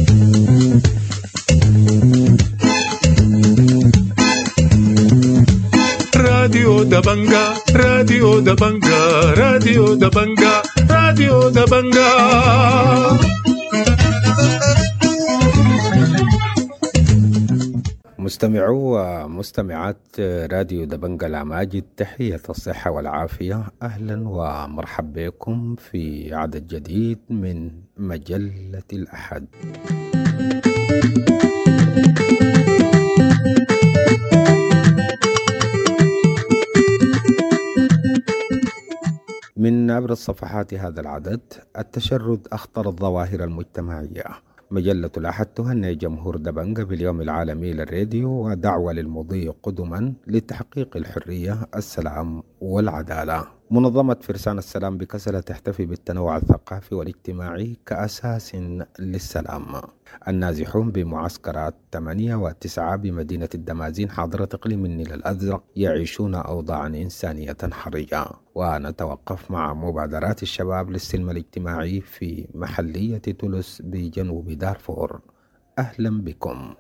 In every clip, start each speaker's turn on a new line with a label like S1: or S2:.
S1: راديو دبنجا راديو دبنجا راديو دبنجا راديو دبنجا.
S2: مستمعو ومستمعات راديو دبنجا العماجد، تحية الصحة والعافية. أهلا ومرحبا بكم في عدد جديد من مجلة الأحد. من أبرز صفحات هذا العدد: التشرد أخطر الظواهر المجتمعية. مجلة الأحد تهنئ جمهور دبنجا باليوم العالمي للراديو ودعوة للمضي قدما لتحقيق الحرية، السلام والعدالة. منظمة فرسان السلام بكسلة تحتفي بالتنوع الثقافي والاجتماعي كأساس للسلام. النازحون بمعسكرات 8 و9 بمدينة الدمازين حاضرة إقليم النيل الأزرق يعيشون أوضاعا إنسانية حرجة. ونتوقف مع مبادرات الشباب للسلم الاجتماعي في محلية تولس بجنوب دارفور. أهلا بكم.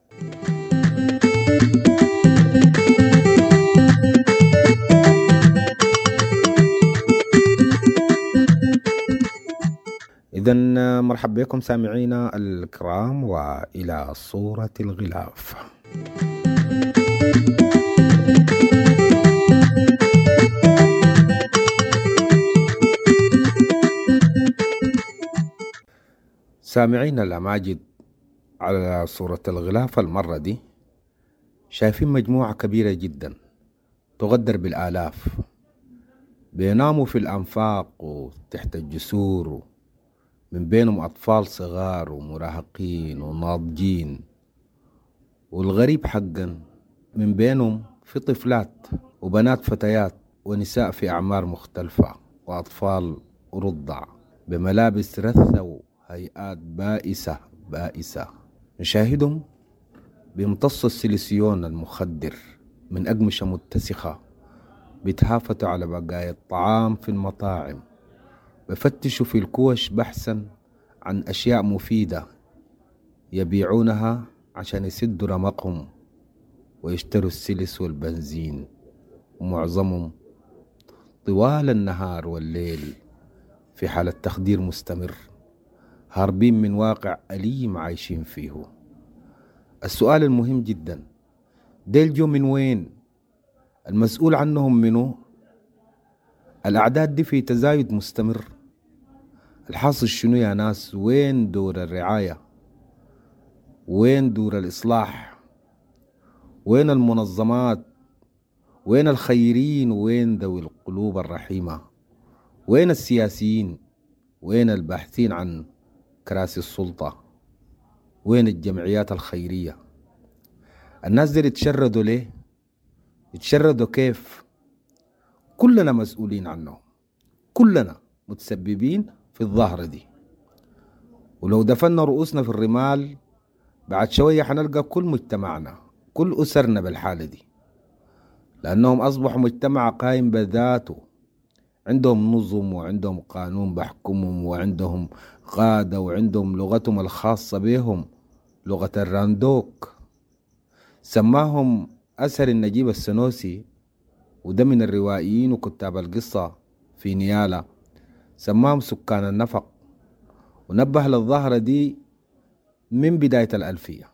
S2: إذن مرحبا بكم سامعينا الكرام، وإلى صورة الغلاف. سامعينا الأماجد، على صورة الغلاف المرة دي شايفين مجموعة كبيرة جدا تقدر بالآلاف بيناموا في الأنفاق وتحت الجسور، من بينهم أطفال صغار ومراهقين وناضجين، والغريب حقا من بينهم في طفلات وبنات فتيات ونساء في أعمار مختلفة وأطفال رضع بملابس رثة وهيئات بائسة. نشاهدهم بيمتصوا السيليسيون المخدر من أقمشة متسخة، بيتهافتوا على بقايا الطعام في المطاعم، بفتشوا في الكوش بحثا عن أشياء مفيدة يبيعونها عشان يسدوا رمقهم ويشتروا السلس والبنزين. ومعظمهم طوال النهار والليل في حالة تخدير مستمر، هاربين من واقع أليم عايشين فيه. السؤال المهم جدا: ديل جو من وين؟ المسؤول عنهم منو؟ الأعداد دي في تزايد مستمر. الحاصل شنو يا ناس؟ وين دور الرعاية؟ وين دور الإصلاح؟ وين المنظمات؟ وين الخيرين؟ وين ذوي القلوب الرحيمة؟ وين السياسيين؟ وين الباحثين عن كراسي السلطة؟ وين الجمعيات الخيرية؟ الناس دي يتشردوا ليه؟ يتشردوا كيف؟ كلنا مسؤولين عنه، كلنا متسببين في الظاهرة دي. ولو دفنا رؤوسنا في الرمال بعد شوية حنلقى كل مجتمعنا، كل أسرنا بالحالة دي، لأنهم أصبحوا مجتمع قائم بذاته، عندهم نظم وعندهم قانون بحكمهم وعندهم قادة وعندهم لغتهم الخاصة بهم، لغة الراندوك. سماهم أسهر النجيب السنوسي، وده من الروائيين وكتاب القصة في نيالا، سماهم سكان النفق. ونبه للظاهرة دي من بداية الألفية،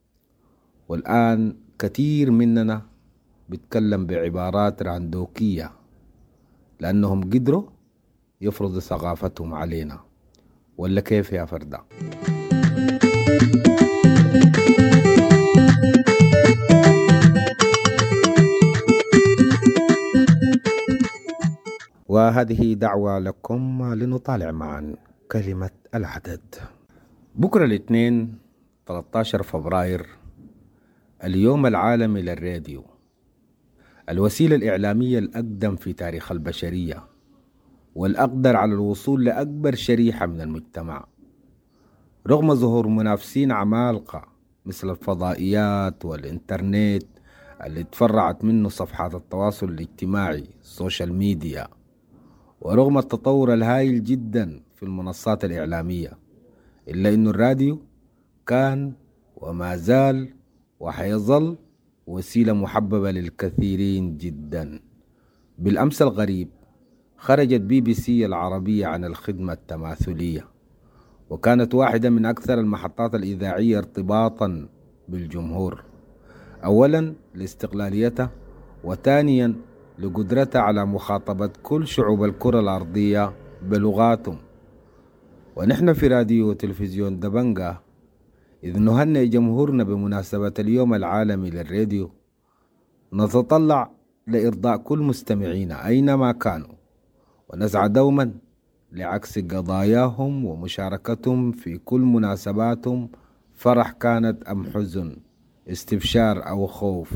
S2: والآن كثير مننا بيتكلم بعبارات راندوكية لأنهم قدروا يفرضوا ثقافتهم علينا. ولا كيف يا فردة؟ وهذه دعوة لكم لنطالع معا كلمة العدد. بكرة الاثنين 13 فبراير اليوم العالمي للراديو، الوسيلة الإعلامية الأقدم في تاريخ البشرية والأقدر على الوصول لأكبر شريحة من المجتمع، رغم ظهور منافسين عمالقة مثل الفضائيات والإنترنت اللي تفرعت منه صفحات التواصل الاجتماعي السوشيال ميديا، ورغم التطور الهائل جدا في المنصات الإعلامية، إلا إنه الراديو كان وما زال وحيظل وسيلة محببة للكثيرين جدا. بالأمس الغريب خرجت BBC العربية عن الخدمة التماثلية، وكانت واحدة من أكثر المحطات الإذاعية ارتباطا بالجمهور، أولا لاستقلاليتها، وثانيا لقدرتها على مخاطبة كل شعوب الكرة الأرضية بلغاتهم. ونحن في راديو وتلفزيون دبنجة إذ نهنئ جمهورنا بمناسبة اليوم العالمي للراديو، نتطلع لإرضاء كل مستمعينا أينما كانوا، ونسعى دوما لعكس قضاياهم ومشاركتهم في كل مناسباتهم، فرح كانت أم حزن، استبشار أو خوف،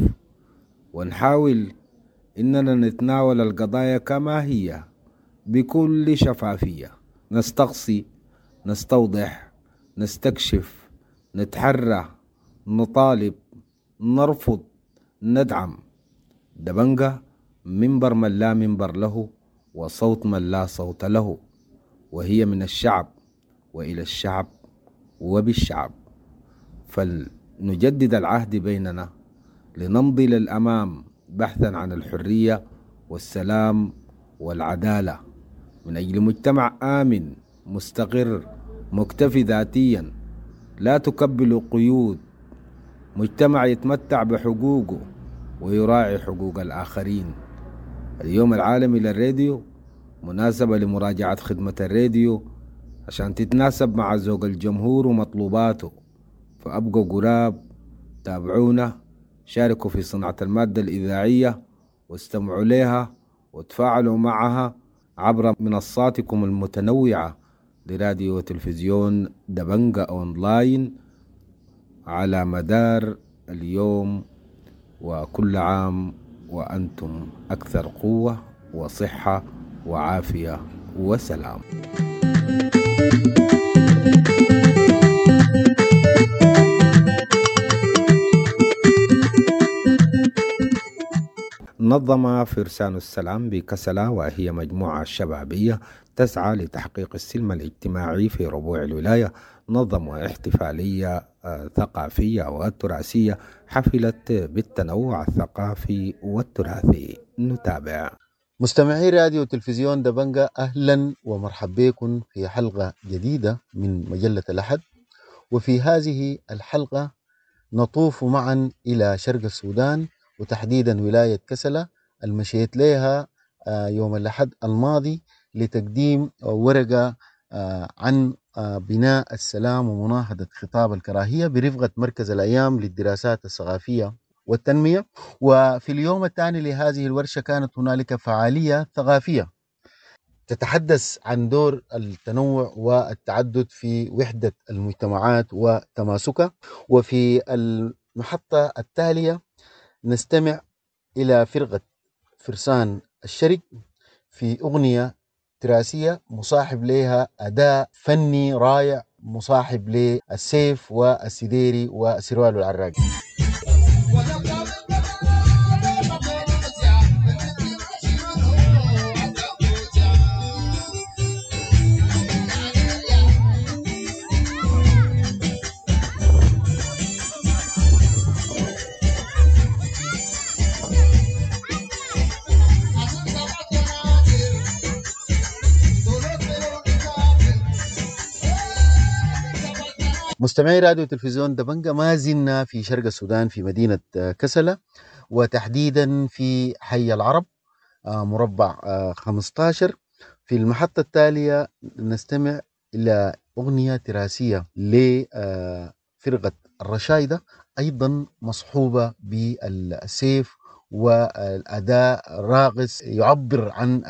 S2: ونحاول إننا نتناول القضايا كما هي بكل شفافية، نستقصي، نستوضح، نستكشف، نتحرى، نطالب، نرفض، ندعم. دبنجة منبر من لا منبر له، وصوت من لا صوت له، وهي من الشعب وإلى الشعب وبالشعب. فلنجدد العهد بيننا لنمضي للأمام بحثا عن الحرية والسلام والعدالة، من أجل مجتمع آمن مستقر مكتفي ذاتيا لا تكبل قيود، مجتمع يتمتع بحقوقه ويراعي حقوق الآخرين. اليوم العالمي للراديو مناسبة لمراجعة خدمة الراديو عشان تتناسب مع ذوق الجمهور ومطلوباته، فأبقوا قراب، تابعونا، شاركوا في صناعة المادة الإذاعية، واستمعوا لها وتفاعلوا معها عبر منصاتكم المتنوعة لراديو وتلفزيون دبنجة أونلاين على مدار اليوم. وكل عام وأنتم أكثر قوة وصحة وعافية وسلام. نظم فرسان السلام بكسلة، وهي مجموعة شبابية تسعى لتحقيق السلم الاجتماعي في ربوع الولاية، نظموا احتفالية ثقافية وتراثية حفلت بالتنوع الثقافي والتراثي. نتابع.
S3: مستمعي راديو وتلفزيون دبنجة، أهلا ومرحبا بكم في حلقة جديدة من مجلة الأحد. وفي هذه الحلقة نطوف معا إلى شرق السودان، وتحديدا ولاية كسلة المشيت لها يوم الأحد الماضي لتقديم ورقة عن بناء السلام ومناهضة خطاب الكراهية برفقة مركز الأيام للدراسات الثقافية والتنمية. وفي اليوم الثاني لهذه الورشة كانت هنالك فعالية ثقافية تتحدث عن دور التنوع والتعدد في وحدة المجتمعات وتماسكها. وفي المحطة التالية نستمع إلى فرقة فرسان الشرق في أغنية تراثية مصاحب لها أداء فني رائع مصاحب للسيف والسديري وسروال العراقي. مستمعي راديو تلفزيون دبنجة، ما زلنا في شرق السودان في مدينة كسلة، وتحديدا في حي العرب مربع 15. في المحطة التالية نستمع إلى أغنية تراثية لفرقة الرشايدة أيضا مصحوبة بالسيف والأداء راقص يعبر عن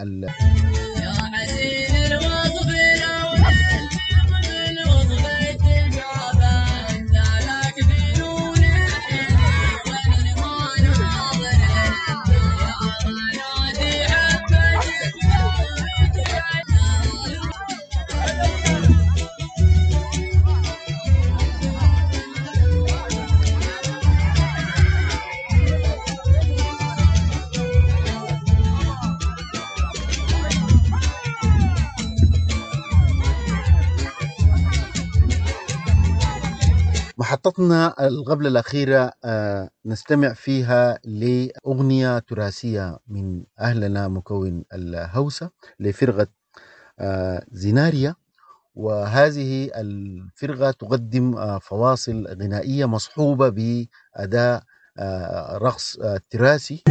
S3: محطتنا قبل الأخيرة نستمع فيها لأغنية تراثية من أهلنا مكون الهوسة لفرقة زيناريا، وهذه الفرقة تقدم فواصل غنائية مصحوبة بأداء رقص تراثي.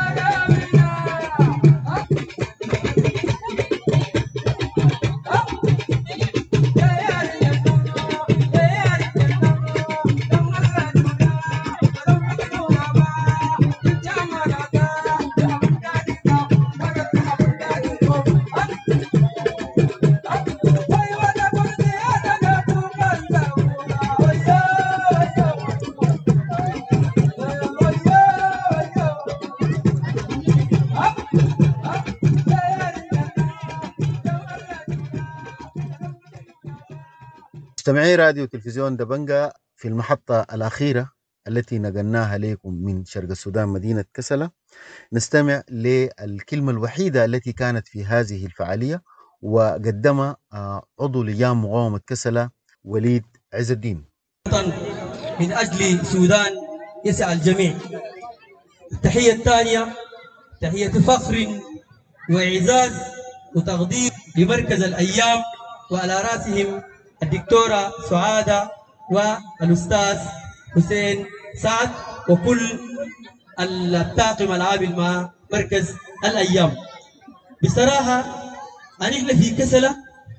S3: مستمعي راديو تلفزيون دبنجة، في المحطة الأخيرة التي نقلناها لكم من شرق السودان مدينة كسلة، نستمع للكلمة الوحيدة التي كانت في هذه الفعالية وقدمها عضو لجان مقاومة كسلة وليد عز الدين.
S4: من أجل سودان يسعى الجميع. التحية الثانية تحية فخر وإعزاز وتقدير لمركز الأيام، وعلى رأسهم الدكتورة سعادة والأستاذ حسين سعد وكل الطاقم العامل مع مركز الأيام. بصراحة نحن في كسلة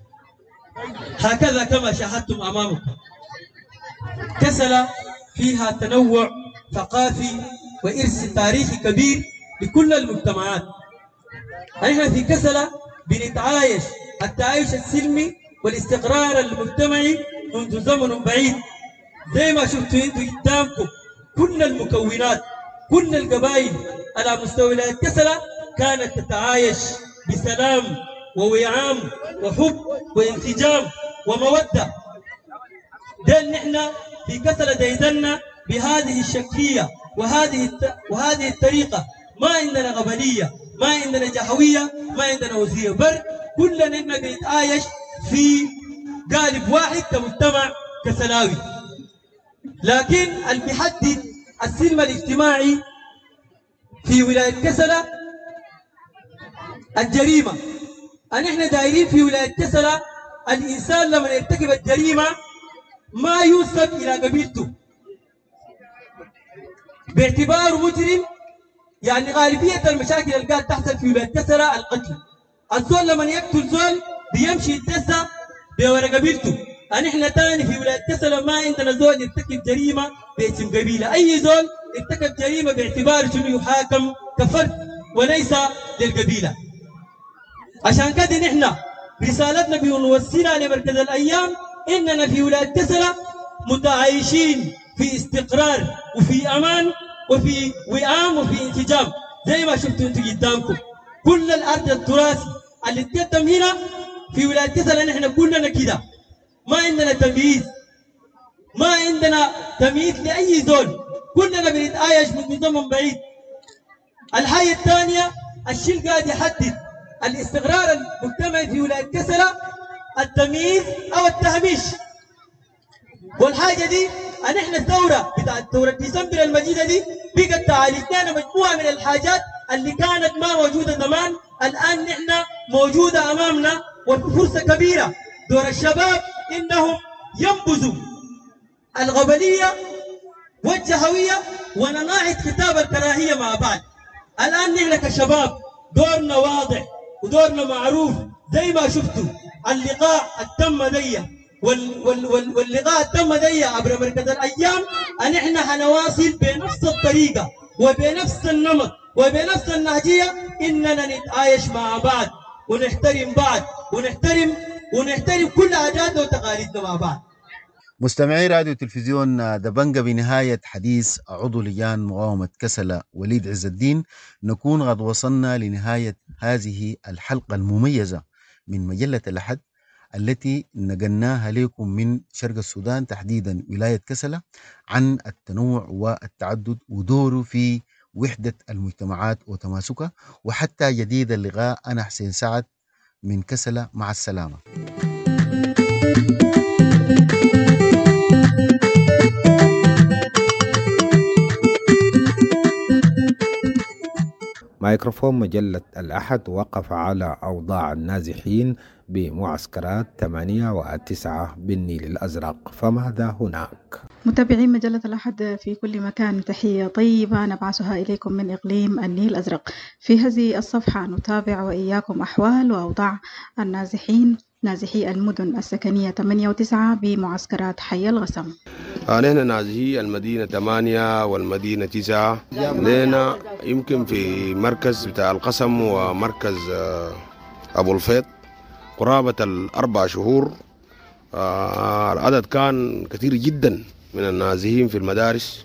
S4: هكذا كما شاهدتم أمامكم، كسلة فيها تنوع ثقافي وإرث تاريخي كبير لكل المجتمعات. نحن في كسلة بنتعايش التعايش السلمي والاستقرار المجتمعي منذ زمن بعيد. زي ما شفتوا انتوا قدامكم كل المكونات، كل القبائل على مستوى ولاية كسلة كانت تتعايش بسلام ووئام وحب وانسجام ومودة. ده نحن في كسلة ديدنا بهذه الشكلية وهذه الطريقة. ما عندنا قبلية، ما عندنا جهوية، ما عندنا وزية، بل كلنا بنتعايش في قالب واحد كمجتمع كسلاوي. لكن اللي بيحدد السلم الاجتماعي في ولاية كسلة الجريمة. نحن دايرين في ولاية كسلة الإنسان لما يرتكب الجريمة ما يوصل إلى قبيلته باعتباره مجرم. يعني غالبية المشاكل اللي قاعد تحصل في ولاية كسلة القتل. الزول لما يقتل زول بيمشي يتدسى بورا قبيلته. نحن تاني في ولاية كسلة ما عندنا زول يرتكب جريمة باسم قبيلة. أي زول ارتكب جريمة باعتباره شنو يحاكم كفرد وليس للقبيلة. عشان كده نحن رسالتنا بنوصلها لمركز الأيام إننا في ولاية كسلة متعايشين في استقرار وفي أمان وفي وئام وفي انسجام. زي ما شفتوا انتوا قدامكم كل الأرض التراثي اللي تقدم هنا في ولاية كسلة نحن كلنا كده، ما عندنا تمييز، ما عندنا تمييز لأي زول، كلنا بنتعايش من زمن بعيد. الحاجة الثانية الشيء قاعد يحدد الاستقرار المجتمعي في ولاية كسلة التمييز أو التهميش. والحاجة دي نحن الثورة بتاعت ثورة ديسمبر المجيدة دي بقت تعالجنا مجموعة من الحاجات اللي كانت ما موجودة زمان، الآن نحن موجودة أمامنا وفرصة كبيرة. دور الشباب إنهم ينبذوا الغبلية والجهوية ونناعد خطاب الكراهية مع بعض. الآن نحن كشباب دورنا واضح ودورنا معروف. زي ما شفتوا اللقاء التم دي واللقاء التم دي عبر مركز الأيام، نحن هنواصل بنفس الطريقة وبنفس النمط وبنفس النهجية إننا نتعايش مع بعض ونحترم بعض ونحترم كل عاداتنا وتقاليدنا مع بعض.
S3: مستمعي راديو تلفزيون دبنجة، بنهاية حديث عضو لجان مقاومة كسلة وليد عز الدين نكون قد وصلنا لنهاية هذه الحلقة المميزة من مجلة الأحد التي نقلناها لكم من شرق السودان تحديدا ولاية كسلة عن التنوع والتعدد ودوره في وحدة المجتمعات وتماسكها. وحتى جديد اللقاء، أنا حسين سعد من كسلة، مع السلامة.
S2: ميكروفون مجلة الأحد وقف على أوضاع النازحين بمعسكرات 8 و9 بالنيل الأزرق، فماذا هناك؟
S5: متابعين مجلة الأحد في كل مكان، تحية طيبة نبعثها إليكم من إقليم النيل الأزرق. في هذه الصفحة نتابع وإياكم أحوال وأوضاع النازحين نازحي المدن السكنية 8 و9 بمعسكرات حي الغسم.
S6: نحن نازحي المدينة 8 والمدينة 9 لنا يمكن في مركز بتاع القسم ومركز أبو الفيض قرابة 4 شهور. العدد كان كثير جدا من النازحين في المدارس،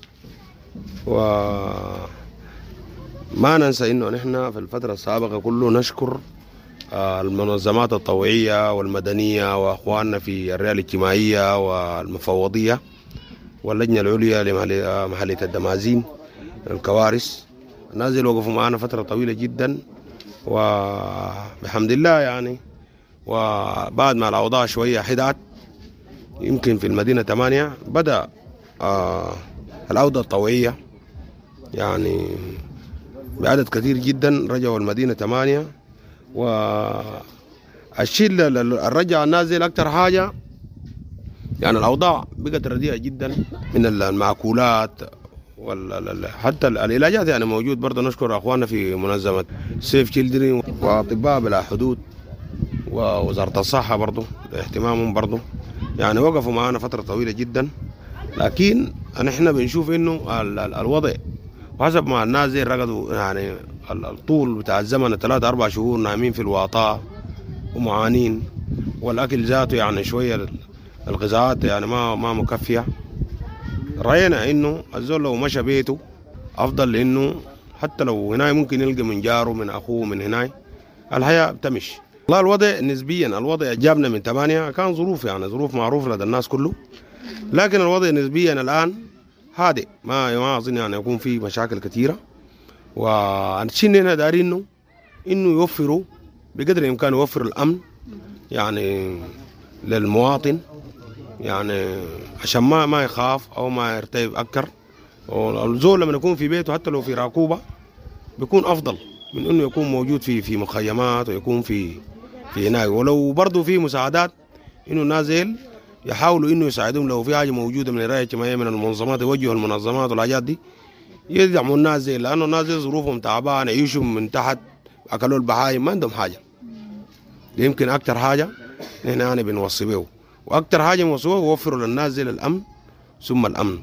S6: وما ننسى إنه نحن في الفترة السابقة كله نشكر المنظمات الطوعية والمدنية وأخواننا في الرعاية الاجتماعية والمفوضية واللجنة العليا لمحلية الدمازين الكوارث. الناس اللي وقفوا معنا فترة طويلة جدا وبحمد الله يعني. وبعد ما الأوضاع شوية حدات يمكن في المدينة 8 بدأ العودة الطوعية يعني بعدد كثير جدا رجعوا المدينة 8. والشيء الرجع النازل أكثر حاجة يعني الأوضاع بقت رديئة جدا من المأكولات حتى العلاجات يعني موجود. برضه نشكر أخواننا في منظمة سيف تشيلدرن وأطباء بلا حدود ووزارة الصحة برضه اهتمامهم برضه يعني وقفوا معنا فترة طويلة جدا. لكن نحن بنشوف إنه الوضع وحسب ما الناس زي رقدوا يعني الطول بتاع الزمن 3-4 شهور نايمين في الواطة ومعانين، والأكل ذاته يعني شوية الغذاءات يعني ما مكفية. رأينا إنه الزول لو مشى بيته أفضل، لأنه حتى لو هناي ممكن يلقى من جاره من أخوه من هناي الحياة بتمشي. والله الوضع نسبيا الوضع جابنا من 8 كان ظروف يعني ظروف معروف لدى الناس كله، لكن الوضع نسبيا الآن هادئ ما أظن يعني يكون فيه مشاكل كثيرة. والشيء اللي هنا دارينه إنه يوفروا بقدر الإمكان يوفروا الأمن يعني للمواطن يعني عشان ما يخاف أو ما يرتيب أكثر. والزول لما يكون في بيته حتى لو في راكوبة بيكون أفضل من إنه يكون موجود في مخيمات ويكون في هناك. ولو برضو في مساعدات إنه نازل يحاولوا إنه يساعدهم، لو في حاجة موجودة من الرعاية الاجتماعية من المنظمات يوجهوا المنظمات والحاجات دي يدعموا الناس زي، لأنه الناس زي ظروفهم تعبان يعيشوا من تحت أكلوا البهايم ما عندهم حاجة. يمكن أكتر حاجة نحن يعني بنوصي به وأكتر حاجة بنوصيوه يوفروا للناس زي الأمن ثم الأمن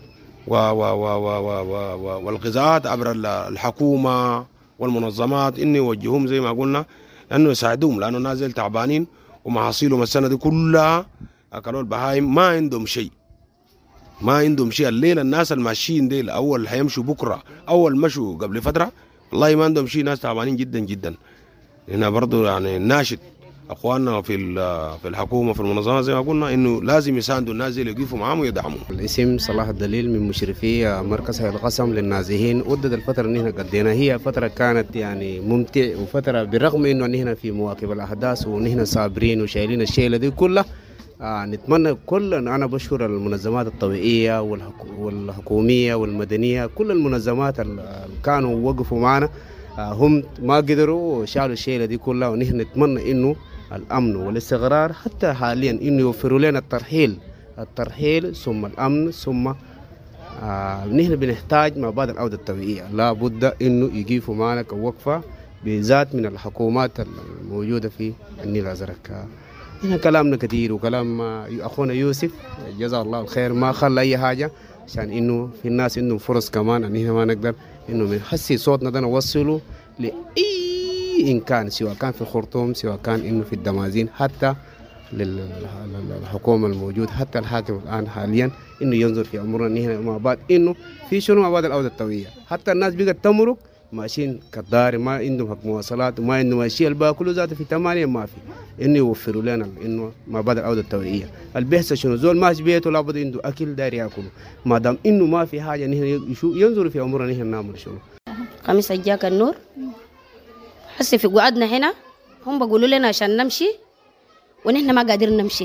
S6: والغذاءات عبر الحكومة والمنظمات إنه يوجهوهم زي ما قلنا أنه يساعدوهم، لأنه الناس زي تعبانين ومحاصيلهم السنة دي كلها أكلوا البهايم ما عندهم شيء الليلة الناس الماشيين ديل أول حيمشوا بكرة أول مشوا قبل فترة والله ما عندهم شيء، ناس تعبانين جدا جدا. هنا برضو يعني ناشد أخواننا في الحكومة في المنظمات زي ما قلنا إنه لازم يساندوا الناس اللي يقفوا معهم ويدعموا.
S7: الاسم صلاح الدليل من مشرفي مركز حي الغسم للنازحين. ودد الفترة اللي هنا قضينا هي فترة كانت يعني ممتع وفترة بالرغم إنه نحن في مواكب الأحداث ونحن صابرين وشايلين الشيلة دي كلها. نتمنى أنا بشكر المنظمات الطوعية والحكومية والمدنية كل المنظمات اللي كانوا وقفوا معنا هم ما قدروا شالوا الشيلة دي كلها. ونحن نتمنى إنه الأمن والاستقرار حتى حاليا إنه يوفروا لنا الترحيل ثم الأمن ثم نحن بنحتاج ما بعد العودة الطبيعية لا بد إنه يقفوا معنا كوقفة بالذات من الحكومات الموجودة في النيل الأزرق. هنا كلامنا كثير وكلام أخونا يوسف جزاه الله الخير ما خلى أي حاجة عشان إنه في الناس إنه فرص كمان أن هنا ما نقدر إنه بنحسي صوتنا ده نوصله لأي إن كان سواء كان في الخرطوم سواء كان إنه في الدمازين حتى للحكومة الموجود حتى الحاكم الآن حاليا إنه ينظر في أمورنا هنا مع بعض إنه في شنو مع بعض العودة الطوعية. حتى الناس بقت تمرق ماشيين كالدار ما عندهم حق مواصلات وما عندهم أشياء الباقي كله ذاته في 8 ما في إنه يوفروا لنا إنه ما بعد العودة الطوعية. البحث شنو زول ماشي بيته لابد عنده أكل داير يأكله ما دام إنه ما في حاجة نحن ينظروا في أمورنا نحن نعمل شنو.
S8: قميص الجاك النور حسي في قعدنا هنا هم بيقولوا لنا عشان نمشي ونحن ما قادرين نمشي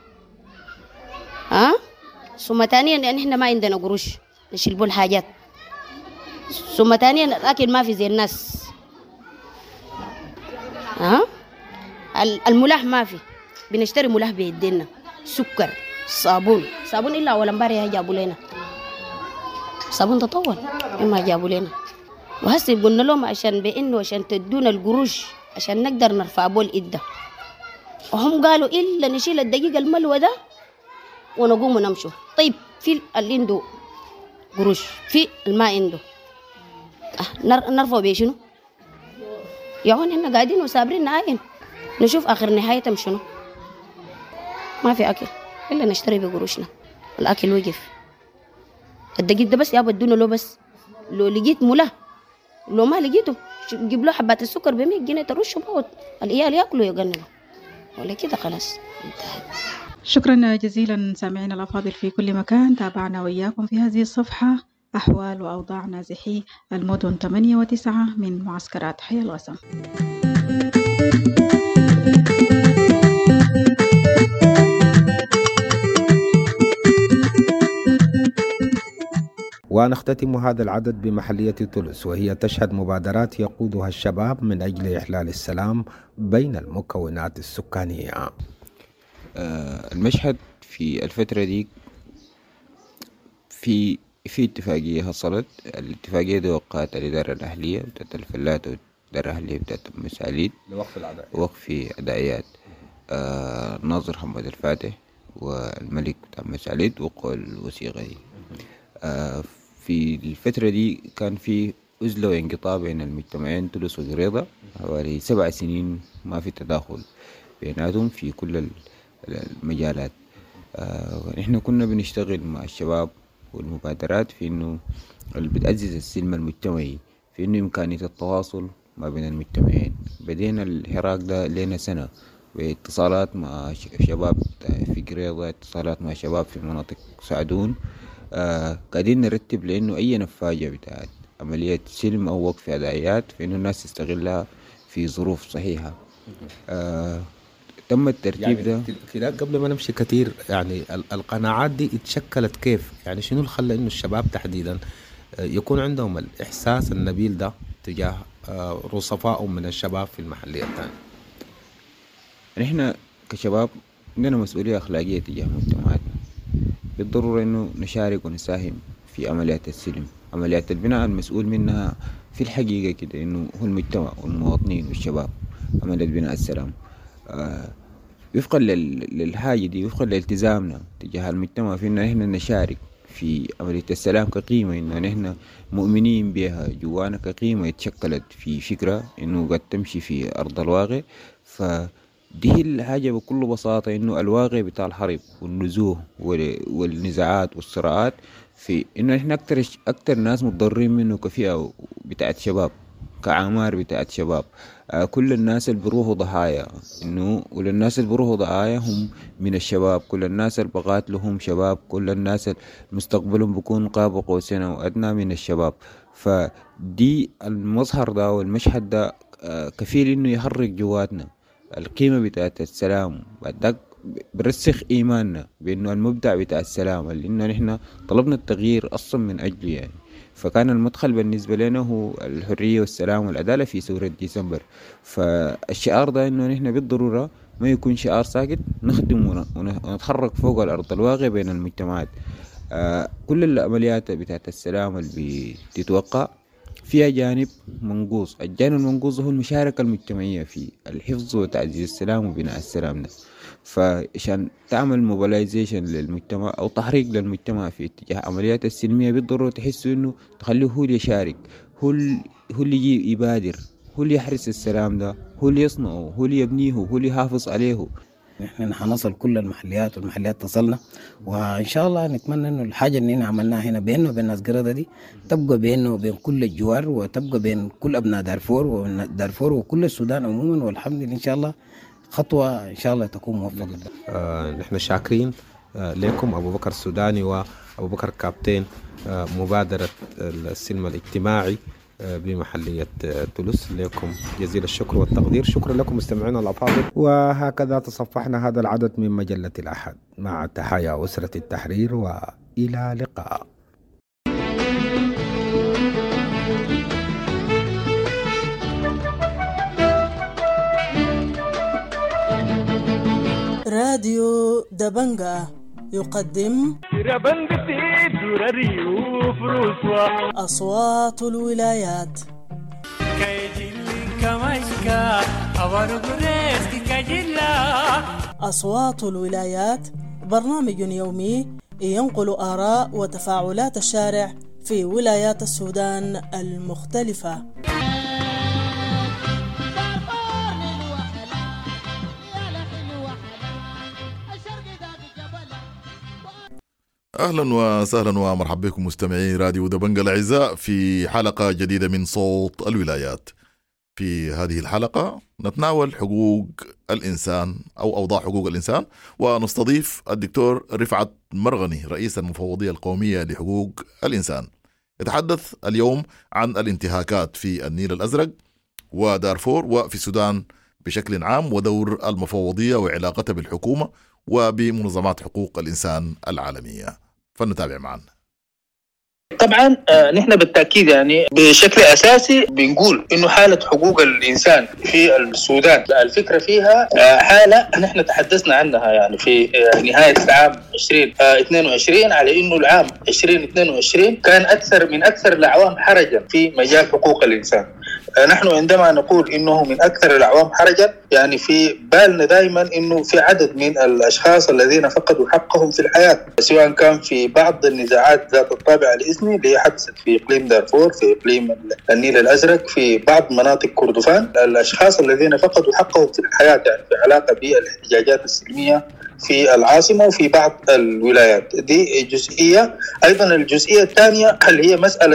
S8: ثم ثانيا لأن احنا ما عندنا قروش نشيل الحاجات ثم ثانيا الأكل ما في زي الناس ها الملاح ما في، بنشتري ملاح بيدينا، سكر، صابون إلا أول امبارح جابوا لنا صابون تطول ما جابوا لنا. وهسه قلنا لهم عشان تدونا القروش عشان نقدر نرفع بول إده، وهم قالوا إلا نشيل الدقيقة الملوى ده ونقوم ونمشوا. طيب في اللي عنده قروش في الماء عنده نرفع بيه يا هون إحنا قاعدين وصابرين نعاين نشوف آخر نهايتهم شنو. ما في أكل إلا نشتري بقروشنا، الأكل وقف. الدقيق ده بس يا بدونا له، بس لو لقيت ملا، لو ما لقيته جيب له حبات السكر ب100 جنيه ترشه بوت العيال ياكلوا يقننوا، ولا كده خلاص انتهت.
S5: شكرا جزيلا سامعينا الأفاضل في كل مكان، تابعنا وإياكم في هذه الصفحة أحوال وأوضاع نازحي المدن 8 و9 من معسكرات حي الغسم.
S2: ونختتم هذا العدد بمحلية تولس، وهي تشهد مبادرات يقودها الشباب من أجل إحلال السلام بين المكونات السكانية.
S9: المشهد في الفترة دي في اتفاقية حصلت. الاتفاقية دي وقعت الإدارة الأهلية بتاعت الفلات والإدارة الأهلية بتاعت مساليد لوقف أدائيات. ناظر محمد الفاتح والملك بتاع مساليد وقعوا الوثيقة دي. في الفترة دي كان في عزلة وانقطاع بين المجتمعين تولس وقريضة حوالي 7 سنين، ما في تداخل بيناتهم في كل المجالات. ونحن كنا بنشتغل مع الشباب والمبادرات في انه اللي بتعزز السلم المجتمعي، في انه امكانية التواصل ما بين المجتمعين. بدينا الحراك ده لنا سنة باتصالات مع شباب في قريضة، اتصالات مع شباب في مناطق سعدون. قاعدين نرتب لانه اي نفاجة بتاعت عملية سلم او وقف ادائيات في انه الناس تستغلها في ظروف صحيحة. تم الترتيب يعني ده
S2: كده. قبل ما نمشي كتير، يعني القناعات دي اتشكلت كيف؟ يعني شنو اللي خلى انه الشباب تحديدا يكون عندهم الاحساس النبيل ده تجاه رصفائهم من الشباب في المحلية الثانية؟
S9: نحن كشباب عندنا مسؤولية أخلاقية تجاه مجتمعاتنا، بالضرورة إنه نشارك ونساهم في عمليات السلم. عمليات البناء المسؤول منها في الحقيقة كده إنه هو المجتمع والمواطنين والشباب. عملية بناء السلام وفقا للحاجة دي، وفقا لالتزامنا تجاه المجتمع في إنه نحن نشارك في عملية السلام كقيمة، إنه نحن مؤمنين بها جوانا كقيمة اتشكلت في فكرة إنه قد تمشي في أرض الواقع. فدي الحاجة بكل بساطة إنه الواقع بتاع الحرب والنزوح والنزاعات والصراعات في إنه نحن أكتر ناس متضررين منه كفئة بتاعت شباب، كعمار بتاعت شباب. كل الناس اللي بيروحوا ضحايا، إنه والناس اللي بيروحوا ضحايا هم من الشباب. كل الناس اللي بقاتلهم شباب، كل الناس المستقبلهم بيكون قاب قوسين أو أدنى من الشباب. فدي المظهر ده والمشهد ده كفيل إنه يحرك جواتنا القيمة بتاعت السلام. بعد برسخ إيماننا بأنه المبدع بتاع السلام اللي إنه نحن طلبنا التغيير أصلا من أجله يعني. فكان المدخل بالنسبة لنا هو الحرية والسلام والعدالة في ثورة ديسمبر. فالشعار ده إنه نحن بالضرورة ما يكون شعار ساكت، نخدم ونتحرك فوق الأرض الواقع بين المجتمعات. كل العمليات بتاعت السلام اللي بتتوقع فيها جانب منقوص. الجانب المنقوص هو المشاركة المجتمعية في الحفظ وتعزيز السلام وبناء السلام ده. فعشان تعمل موبلايزيشن للمجتمع أو تحريك للمجتمع في اتجاه عمليات السلمية بالضرورة تحسوا إنه تخليه هو اللي يشارك، هو اللي يجي يبادر، هو اللي يحرس السلام ده، هو اللي يصنعه، هو اللي يبنيه، هو اللي يحافظ عليه.
S10: نحن حنصل كل المحليات والمحليات تصلنا، وإن شاء الله نتمنى إنه الحاجة اللي هنا عملناها هنا بيننا وبين ناس قريضة دي تبقى بيننا وبين كل الجوار، وتبقى بين كل أبناء دارفور وكل السودان عموما. والحمد لله إن شاء الله خطوة إن شاء الله تكون موفقة.
S2: نحن شاكرين لكم أبو بكر السوداني وأبو بكر كابتن مبادرة السلم الاجتماعي بمحلية تولس. لكم جزيل الشكر والتقدير. شكرا لكم مستمعينا الأفاضل. وهكذا تصفحنا هذا العدد من مجلة الأحد، مع تحايا أسرة التحرير، وإلى لقاء.
S11: راديو دبنجة يقدم أصوات الولايات. أصوات الولايات برنامج يومي ينقل آراء وتفاعلات الشارع في ولايات السودان المختلفة.
S12: أهلا وسهلا ومرحبا بكم مستمعي راديو دبنجة الأعزاء في حلقة جديدة من صوت الولايات. في هذه الحلقة نتناول حقوق الإنسان أو أوضاع حقوق الإنسان، ونستضيف الدكتور رفعت مرغني رئيس المفوضية القومية لحقوق الإنسان. يتحدث اليوم عن الانتهاكات في النيل الأزرق ودارفور وفي السودان بشكل عام، ودور المفوضية وعلاقتها بالحكومة وبمنظمات حقوق الإنسان العالمية. فلنتابع معنا.
S13: طبعا نحن بالتأكيد يعني بشكل أساسي بنقول إنه حالة حقوق الإنسان في السودان الفكرة فيها حالة نحن تحدثنا عنها يعني في نهاية العام 2022 على إنه العام 2022 كان من أكثر الأعوام حرجا في مجال حقوق الإنسان. نحن عندما نقول إنه من أكثر الأعوام حرجا يعني في بالنا دائما إنه في عدد من الأشخاص الذين فقدوا حقهم في الحياة، سواء كان في بعض النزاعات ذات الطابع الإثني اللي حدثت في إقليم دارفور، في إقليم النيل الأزرق، في بعض مناطق كردفان. الأشخاص الذين فقدوا حقهم في الحياة يعني في علاقة بالاحتجاجات السلمية في العاصمة وفي بعض الولايات. دي جزئية. أيضا الجزئية الثانية اللي هي مسألة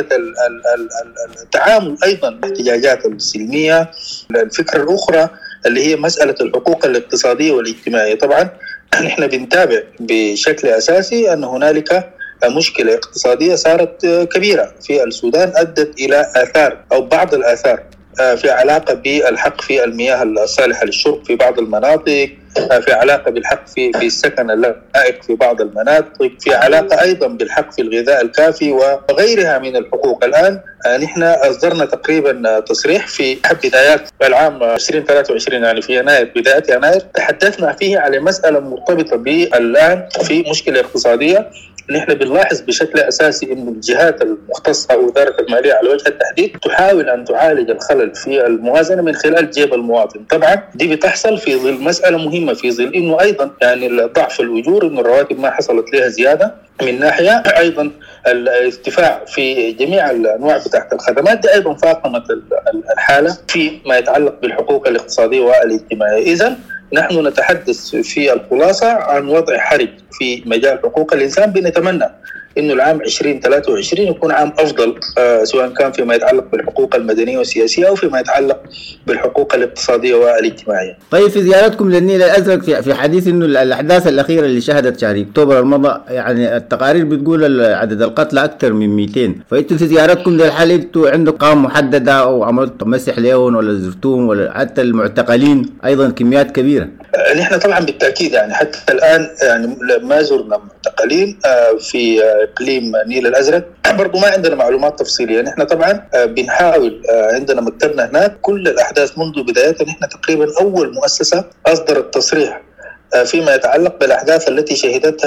S13: التعامل أيضا بالاحتجاجات السلمية. الفكرة الأخرى اللي هي مسألة الحقوق الاقتصادية والاجتماعية. طبعا نحن بنتابع بشكل أساسي أن هنالك مشكلة اقتصادية صارت كبيرة في السودان أدت إلى آثار أو بعض الآثار في علاقة بالحق في المياه الصالحة للشرب في بعض المناطق، في علاقة بالحق في السكن اللائق في بعض المناطق، في علاقة أيضا بالحق في الغذاء الكافي وغيرها من الحقوق. الآن نحن أصدرنا تقريبا تصريح في بدايات العام 2023 يعني في يناير، بداية يناير، تحدثنا فيه على مسألة مرتبطة بالآن في مشكلة اقتصادية. نحن بنلاحظ بشكل أساسي إن الجهات المختصة أو وزارة المالية على وجه التحديد تحاول أن تعالج الخلل في الموازنة من خلال جيب المواطن. طبعا دي بتحصل في ظل مسألة مهمة، في ظل إنه أيضا يعني ضعف الأجور، إنه الرواتب ما حصلت لها زيادة من ناحية، أيضا الارتفاع في جميع الأنواع بتاعت الخدمات دي أيضا فاقمت الحالة في ما يتعلق بالحقوق الاقتصادية والاجتماعية. إذن نحن نتحدث في الخلاصة عن وضع حرج في مجال حقوق الإنسان. بنتمنى إنه العام 2023 يكون عام أفضل، سواء كان فيما يتعلق بالحقوق المدنية والسياسية أو فيما يتعلق بالحقوق الاقتصادية والاجتماعية.
S14: طيب، في زيارتكم للنيل الأزرق في حديث إنه الأحداث الأخيرة اللي شهدت شهر أكتوبر الماضي، يعني التقارير بتقول عدد القتلى أكثر من 200، فأنتوا في زيارتكم للحالة أنتوا عندكم قام محددة أو عملتوا مسح لهم ولا زرتوهم ولا حتى المعتقلين أيضا كميات كبيرة؟
S13: نحن طبعا بالتأكيد يعني حتى الآن يعني ما زرنا معتقلين في إقليم النيل الأزرق. برضو ما عندنا معلومات تفصيلية. نحن طبعا بنحاول، عندنا مكتبنا هناك كل الأحداث منذ بدايتها. نحن تقريبا أول مؤسسة أصدرت تصريح فيما يتعلق بالأحداث التي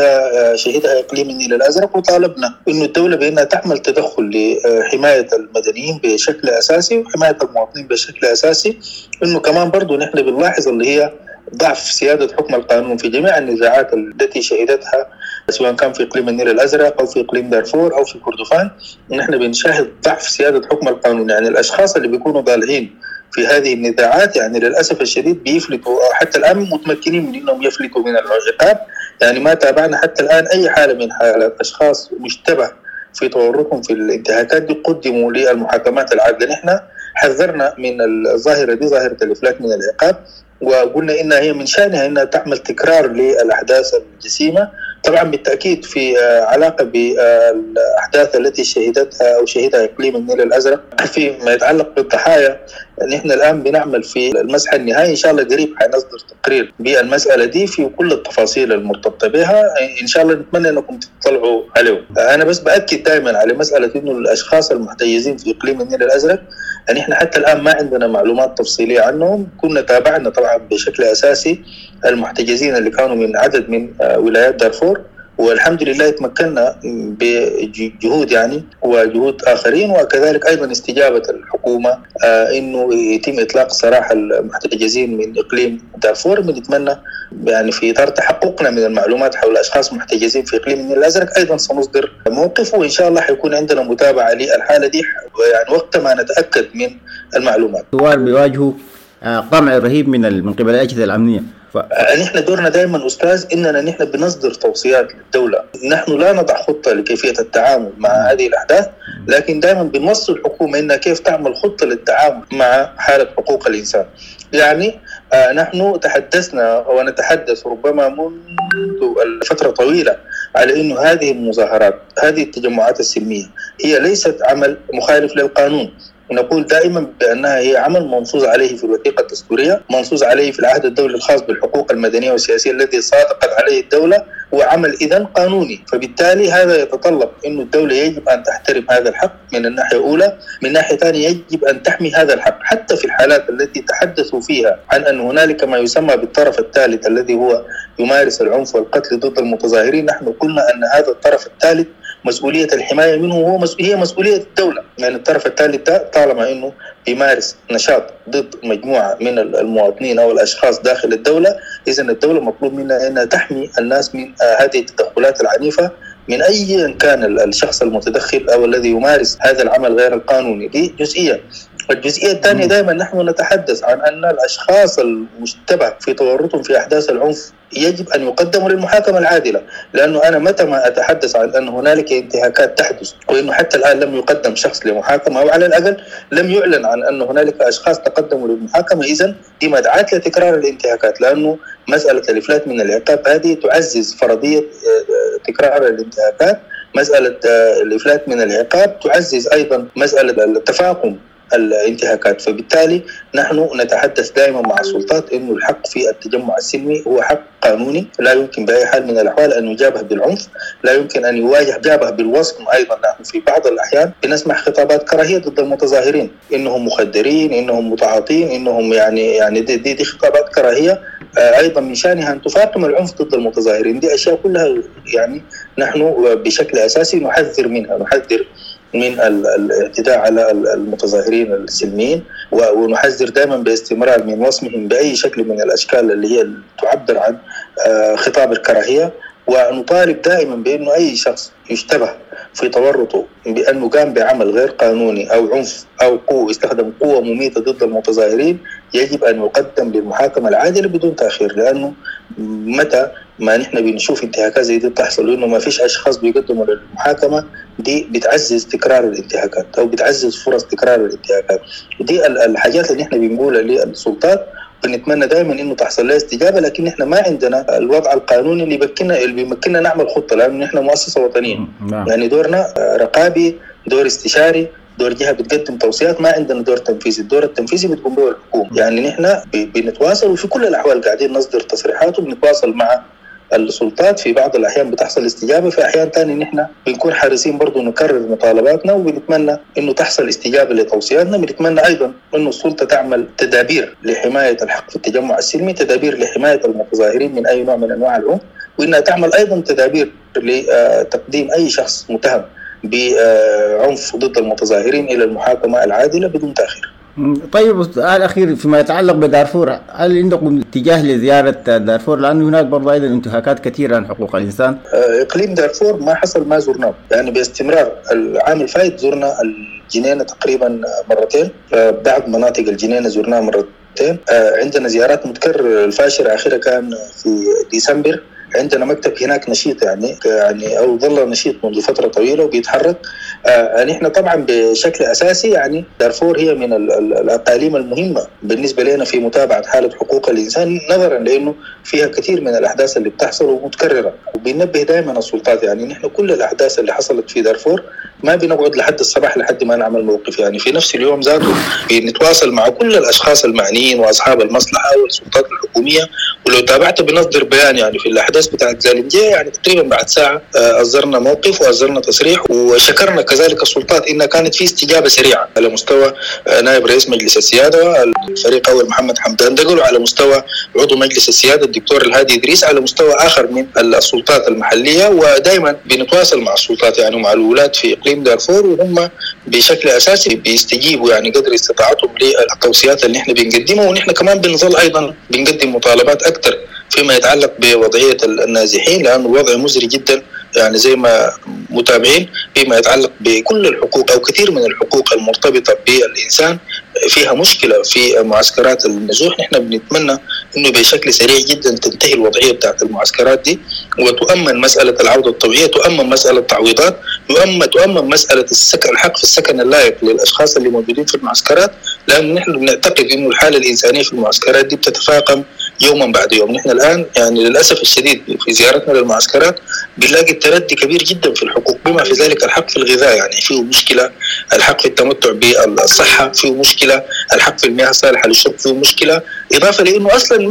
S13: شهدها إقليم النيل الأزرق، وطالبنا إنه الدولة بأنها تعمل تدخل لحماية المدنيين بشكل أساسي وحماية المواطنين بشكل أساسي. إنه كمان برضو نحن بنلاحظ اللي هي ضعف سيادة حكم القانون في جميع النزاعات التي شهدتها، سواء كان في إقليم النيل الأزرق أو في إقليم دارفور أو في كردفان. نحن بنشاهد ضعف سيادة حكم القانون. يعني الأشخاص اللي بيكونوا ضالعين في هذه النزاعات يعني للأسف الشديد بيفلتوا، أو حتى الآن متمكنين من أنهم يفلتوا من العقاب. يعني ما تابعنا حتى الآن أي حالة من حالات أشخاص مشتبه في تورطهم في الانتهاكات دي قدموا للمحاكمات العادلة. نحن حذرنا من الظاهرة دي، ظاهرة الإفلات من العقاب، وقلنا إنها هي من شأنها إنها تعمل تكرار للأحداث الجسيمة. طبعا بالتأكيد في علاقة بالأحداث التي شهدها إقليم النيل الأزرق فيما يتعلق بالضحايا، نحن الآن بنعمل في المسح النهائي، إن شاء الله قريب حنصدر تقرير بالمسألة دي في كل التفاصيل المرتبطة بها، إن شاء الله نتمنى أنكم تطلعوا عليه. أنا بس بأكد دائما على مسألة إنه الأشخاص المحتجزين في إقليم النيل الأزرق يعني إحنا حتى الآن ما عندنا معلومات تفصيلية عنهم. كنا تابعنا طبعا بشكل أساسي المحتجزين اللي كانوا من عدد من ولايات دارفور، والحمد لله تمكنا بجهود يعني وجهود آخرين، وكذلك أيضا استجابة الحكومة إنه يتم إطلاق سراح المحتجزين من إقليم دارفور. بنتمنى يعني في إطار تحققنا من المعلومات حول أشخاص محتجزين في إقليم النيل الأزرق أيضا سنصدر موقف، وإن شاء الله حيكون عندنا متابعة للحالة دي يعني وقت ما نتأكد من المعلومات.
S14: الثوار بيواجهوا قمع رهيب من قبل الأجهزة الأمنية.
S13: نحن دورنا دائما أستاذ إننا نحن بنصدر توصيات للدولة، نحن لا نضع خطة لكيفية التعامل مع هذه الأحداث، لكن دائما بنوصل الحكومة إنها كيف تعمل خطة للتعامل مع حالة حقوق الإنسان. يعني نحن تحدثنا ونتحدث ربما منذ فترة طويلة على إنه هذه المظاهرات، هذه التجمعات السلمية هي ليست عمل مخالف للقانون. ونقول دائما بأنها هي عمل منصوص عليه في الوثيقة الدستورية، منصوص عليه في العهد الدولي الخاص بالحقوق المدنية والسياسية الذي صادقت عليه الدولة، وعمل إذن قانوني. فبالتالي هذا يتطلب أن الدولة يجب أن تحترم هذا الحق من الناحية الأولى، من ناحية ثانية يجب أن تحمي هذا الحق. حتى في الحالات التي تحدثوا فيها عن أن هنالك ما يسمى بالطرف الثالث الذي هو يمارس العنف والقتل ضد المتظاهرين، نحن قلنا أن هذا الطرف الثالث مسؤولية الحماية منه هي مسؤولية الدولة. يعني الطرف الثالث طالما أنه بيمارس نشاط ضد مجموعة من المواطنين أو الأشخاص داخل الدولة، إذن الدولة مطلوب منها أنها تحمي الناس من هذه التدخلات العنيفة من أي كان الشخص المتدخل أو الذي يمارس هذا العمل غير القانوني. دي جزئية. والجزئية الثانية دائما نحن نتحدث عن أن الأشخاص المشتبه في تورطهم في أحداث العنف يجب أن يقدموا للمحاكمة العادلة، لأنه أنا متى ما أتحدث عن أن هنالك انتهاكات تحدث وأنه حتى الآن لم يقدم شخص لمحاكمة أو على الأقل لم يعلن عن أن هنالك أشخاص تقدموا للمحاكمة، إذن دي مدعاة لتكرار الانتهاكات، لأنه مسألة الإفلات من العقاب هذه تعزز فرضية تكرار الانتهاكات. مسألة الإفلات من العقاب تعزز أيضا مسألة التفاقم الانتهاكات. فبالتالي نحن نتحدث دائما مع السلطات إنه الحق في التجمع السلمي هو حق قانوني، لا يمكن بأي حال من الأحوال أن يجابه بالعنف، لا يمكن أن يجابه بالوصم. أيضا نحن في بعض الأحيان بنسمع خطابات كراهية ضد المتظاهرين، إنهم مخدرين، إنهم متعاطين، إنهم يعني دي خطابات كراهية أيضا من شأنها أن تفاقم العنف ضد المتظاهرين. دي أشياء كلها يعني نحن بشكل أساسي نحذر منها، نحذر من الاعتداء على المتظاهرين السلميين، ونحذر دائما باستمرار من وصمهم بأي شكل من الأشكال اللي هي تعبر عن خطاب الكراهية. ونطالب دائما بأنه أي شخص يشتبه في تورطه بأنه قام بعمل غير قانوني أو عنف أو استخدم قوة مميتة ضد المتظاهرين يجب أن يقدم للمحاكمة العادلة بدون تأخير، لأنه متى ما نحن بنشوف انتهاكات زي دي تحصل وإنه ما فيش أشخاص بيقدموا للمحاكمة، دي بتعزز تكرار الانتهاكات أو بتعزز فرص تكرار الانتهاكات. ودي الحاجات اللي نحن بنقولها للسلطات، بنتمنى دائما انه تحصل لها استجابه، لكن احنا ما عندنا الوضع القانوني اللي بيمكننا نعمل خطه، لانه احنا مؤسسه وطنيه. يعني دورنا رقابي، دور استشاري، دور جهه بتقدم توصيات، ما عندنا دور تنفيذي. الدور التنفيذي بتقوم به الحكومه. يعني نحن بنتواصل وفي كل الاحوال قاعدين نصدر تصريحات وبنتواصل مع السلطات. في بعض الأحيان بتحصل استجابة، في أحيان تاني نحن بنكون حريصين برضو نكرر مطالباتنا وبنتمنى إنه تحصل استجابة لتوصياتنا. بنتمنى أيضا إنه السلطة تعمل تدابير لحماية الحق في التجمع السلمي، تدابير لحماية المتظاهرين من أي نوع من أنواع العنف، وإنها تعمل أيضا تدابير لتقديم أي شخص متهم بعنف ضد المتظاهرين إلى المحاكمة العادلة بدون تأخير.
S14: طيب السؤال الأخير فيما يتعلق بدارفور، هل عندكم اتجاه لزيارة دارفور؟ لأنه هناك برضو أيضا انتهاكات كثيرة عن حقوق الإنسان.
S13: إقليم دارفور ما حصل ما زرناه، يعني باستمرار. العام الفائت زرنا الجنينة تقريبا مرتين، بعض مناطق الجنينة زرناها مرتين. عندنا زيارات متكررة، الفاشرة آخرها كان في ديسمبر. عندنا مكتب هناك نشيط يعني أو ظل نشيط منذ فترة طويلة وبيتحرك. نحن طبعا بشكل أساسي يعني دارفور هي من الأقاليم المهمة بالنسبة لنا في متابعة حالة حقوق الإنسان، نظرا لأنه فيها كثير من الأحداث اللي بتحصل ومتكررة. وبنبه دائما السلطات، يعني نحن كل الأحداث اللي حصلت في دارفور ما بنقعد لحد الصباح لحد ما نعمل موقف، يعني في نفس اليوم ذاته بنتواصل مع كل الأشخاص المعنيين وأصحاب المصلحة والسلطات الحكومية. ولو تابعت بنصدر بيان يعني في الأحداث بتاعت زالنجية يعني تقريبا بعد ساعة أصدرنا موقف وأصدرنا تصريح، وشكرنا كذلك السلطات إنها كانت في استجابة سريعة على مستوى نائب رئيس مجلس السيادة الفريق أول محمد حمدان دقل، وعلى مستوى عضو مجلس السيادة الدكتور الهادي إدريس، على مستوى آخر من السلطات المحلية. ودائما بنتواصل مع السلطات يعني مع الولاة في إقليم دارفور، وهم بشكل أساسي بيستجيبوا يعني قدر استطاعتهم للتوصيات اللي احنا بنقدمها. ونحن كمان بنظل أيضا بنقدم مطالبات أكثر فيما يتعلق بوضعية النازحين، لأن الوضع مزري جدا يعني زي ما متابعين فيما يتعلق بكل الحقوق أو كثير من الحقوق المرتبطة بالإنسان فيها مشكلة في معسكرات النزوح. نحن بنتمنى إنه بشكل سريع جدا تنتهي الوضعية بتاعت المعسكرات دي، وتؤمن مسألة العودة الطبيعية، تؤمن مسألة تعويضات، تؤمن مسألة السكن، الحق في السكن اللائق للأشخاص اللي موجودين في المعسكرات، لأن نحن بنعتقد إنه الحالة الإنسانية في المعسكرات دي بتتفاقم يوما بعد يوم. نحن الآن يعني للأسف الشديد في زيارتنا للمعسكرات بنلاقي التردي كبير جدا في الحقوق، بما في ذلك الحق في الغذاء يعني فيه مشكلة، الحق في التمتع بالصحة فيه مشكلة، الحق في المياه الصالحة للشرب فيه مشكلة، إضافة لأنه أصلا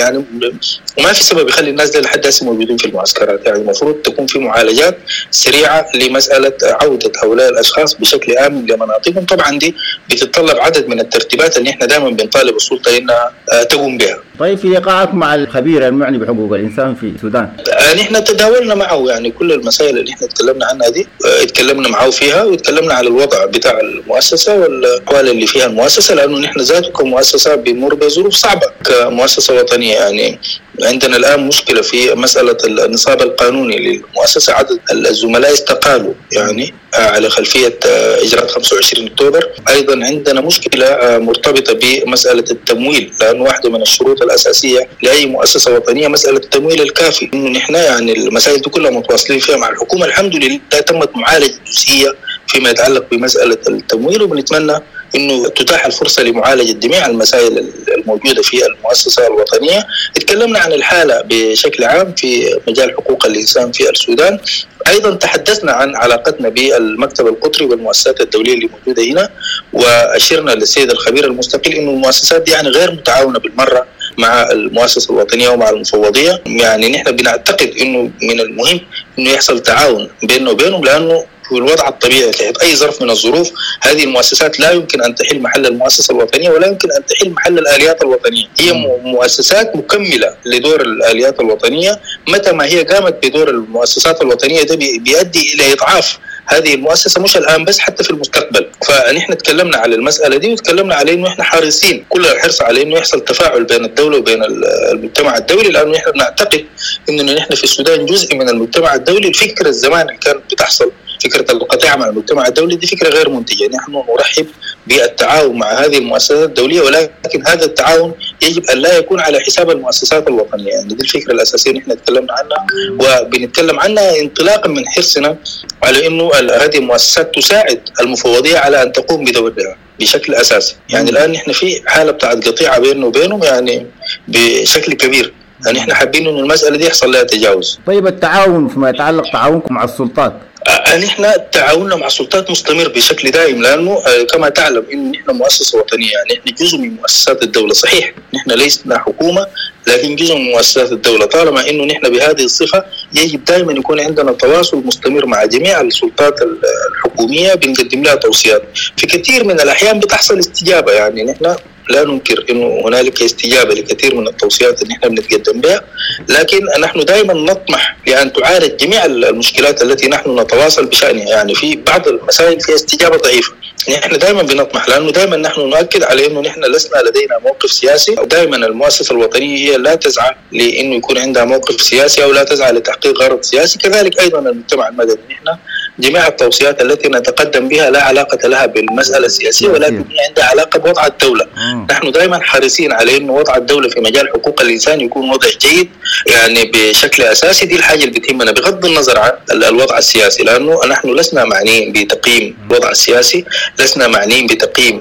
S13: ما في سبب يخلي الناس دي لحد هسه موجودين في المعسكرات. يعني المفروض تكون في معالجات سريعة لمسألة عودة هؤلاء الأشخاص بشكل آمن لمناطقهم. طبعا دي بتتطلب عدد من الترتيبات اللي احنا دائما بنطالب السلطة إنها تقوم بها.
S14: طيب في لقاءك مع الخبير المعني بحقوق الإنسان في السودان
S13: نحن تداولنا معه يعني كل المسائل اللي احنا تكلمنا عنها دي، اتكلمنا معه فيها واتكلمنا على الوضع بتاع المؤسسة والأحوال اللي فيها المؤسسة، لأنه نحن ذاته كمؤسسة بنمر بظروف صعبة كمؤسسة وطنية. يعني عندنا الآن مشكلة في مسألة النصاب القانوني للمؤسسة، عدد الزملاء استقالوا يعني على خلفية إجراءات 25 أكتوبر. أيضا عندنا مشكلة مرتبطة بمسألة التمويل، لأن واحدة من الشروط الأساسية لأي مؤسسة وطنية مسألة التمويل الكافي. إنه نحن يعني المسائل دي كلها متواصلين فيها مع الحكومة. الحمد لله تمت معالجة جزئية فيما يتعلق بمسألة التمويل، وبنتمنى إنه تتاح الفرصة لمعالجة جميع المسائل الموجودة في المؤسسة الوطنية. اتكلمنا عن الحالة بشكل عام في مجال حقوق الإنسان في السودان. أيضا تحدثنا عن علاقتنا بالمكتب القطري والمؤسسات الدولية اللي موجودة هنا، وأشرنا للسيد الخبير المستقل إنه المؤسسات دي يعني غير متعاونة بالمرة مع المؤسسة الوطنية ومع المفوضية. يعني نحن بنعتقد إنه من المهم إنه يحصل تعاون بيننا وبينهم، لأنه في الوضع الطبيعي تحت أي ظرف من الظروف هذه المؤسسات لا يمكن أن تحل محل المؤسسة الوطنية ولا يمكن أن تحل محل الآليات الوطنية. هي مؤسسات مكملة لدور الآليات الوطنية. متى ما هي قامت بدور المؤسسات الوطنية ده بيؤدي إلى إضعاف هذه المؤسسة، مش الآن بس حتى في المستقبل. فنحن تكلمنا على المسألة دي وتكلمنا على إنه إحنا حريصين كل الحرص على إنه يحصل تفاعل بين الدولة وبين المجتمع الدولي، لأنه نحن بنعتقد إنه نحن في السودان جزء من المجتمع الدولي. الفكرة الزمان اللي كانت بتحصل فكرة القطيعة مع المجتمع الدولي دي فكرة غير منتجة. نحن نرحب بالتعاون مع هذه المؤسسات الدولية، ولكن هذا التعاون يجب أن لا يكون على حساب المؤسسات الوطنية. يعني دي الفكرة الأساسية نحن تكلمنا عنها وبنتكلم عنها انطلاقا من حرصنا على إنه هذه المؤسسات تساعد المفوضية على أن تقوم بدورها بشكل أساسي. يعني الآن نحن في حالة بتاعت قطيعة بيننا وبينهم يعني بشكل كبير. يعني احنا حابين إنه المسألة دي يحصل لها تجاوز.
S14: طيب التعاون فيما يتعلق تعاونكم مع السلطات؟
S13: نحن تعاوننا مع السلطات مستمر بشكل دائم، لأنه كما تعلم إن نحن مؤسسة وطنية، يعني نحن جزء من مؤسسات الدولة. صحيح نحن لسنا حكومة لكن جزء من مؤسسات الدولة. طالما إنه نحن بهذه الصفة يجب دائما يكون عندنا تواصل مستمر مع جميع السلطات الحكومية، بنقدم لها توصيات. في كثير من الأحيان بتحصل استجابة، يعني نحن لا ننكر إنه هنالك استجابة لكثير من التوصيات اللي نحن بنتقدم بها، لكن نحن دائما نطمح لأن تعالج جميع المشكلات التي نحن نتواصل بشأنها. يعني في بعض المسائل فيها استجابة ضعيفة، نحن دائما بنطمح، لأنه دائما نحن نؤكد على إنه نحن لسنا لدينا موقف سياسي. ودائما المؤسسة الوطنية هي لا تسعى لإنه يكون عندها موقف سياسي أو لا تسعى لتحقيق غرض سياسي. كذلك أيضا المجتمع المدني، نحن جميع التوصيات التي نتقدم بها لا علاقة لها بالمسألة السياسية، ولكن هي عندها علاقة بوضع الدولة. نحن دائما حريصين على إنه وضع الدولة في مجال حقوق الإنسان يكون وضع جيد يعني بشكل أساسي. دي الحاجة اللي بتهمنا بغض النظر عن الوضع السياسي، لأنه نحن لسنا معنيين بتقييم الوضع السياسي، لسنا معنيين بتقييم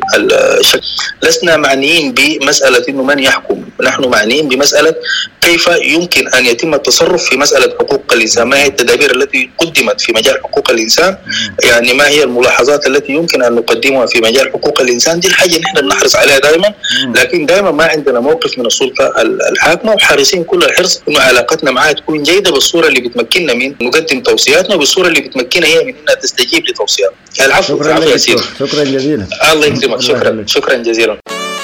S13: لسنا معنيين بمسألة إنه من يحكم. نحن معنيين بمسألة كيف يمكن أن يتم التصرف في مسألة حقوق الإنسان، ما هي التدابير التي قدمت في مجال حقوق الإنسان الإنسان، يعني ما هي الملاحظات التي يمكن أن نقدمها في مجال حقوق الإنسان. دي الحاجة نحن بنحرص عليها دائما، لكن دائما ما عندنا موقف من السلطة الحاكمة، وحريصين كل الحرص إنه علاقتنا معها تكون جيدة بالصورة اللي بتمكننا من نقدم توصياتنا، وبالصورة اللي بتمكنها هي من أنها تستجيب لتوصياتنا. العفو.
S14: شكرا لك. شكرا جزيلا.
S13: الله يكرمك. شكرا جزيلا.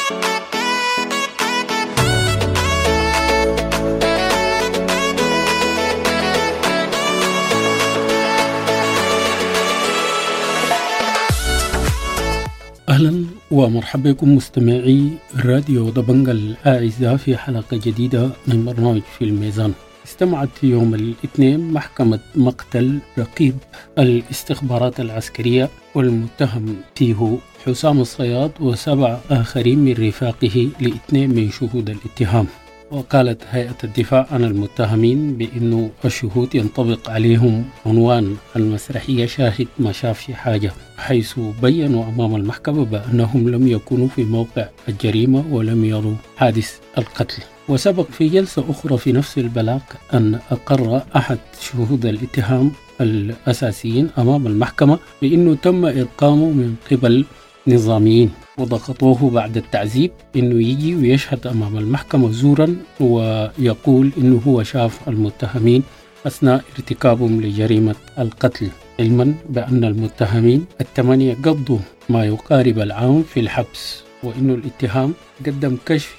S15: أهلا ومرحبا بكم مستمعي راديو دبنجة الأعزاء في حلقة جديدة من برنامج في الميزان. استمعت يوم الاثنين محكمة مقتل رقيب الاستخبارات العسكرية والمتهم فيه حسام الصياد و7 آخرين من رفاقه ل2 من شهود الاتهام. وقالت هيئة الدفاع عن المتهمين بأنه الشهود ينطبق عليهم عنوان المسرحية شاهد ما شافش حاجة، حيث بيّنوا أمام المحكمة بأنهم لم يكونوا في موقع الجريمة ولم يروا حادث القتل. وسبق في جلسة أخرى في نفس البلاغ أن أقر أحد شهود الاتهام الأساسيين أمام المحكمة بأنه تم إرقامه من قبل نظاميين، وضغطوه بعد التعذيب إنه يجي ويشهد أمام المحكمة زورا ويقول إنه هو شاف المتهمين أثناء ارتكابهم لجريمة القتل، علما بأن المتهمين 8 قضوا ما يقارب العام في الحبس، وإنه الاتهام قدم كشف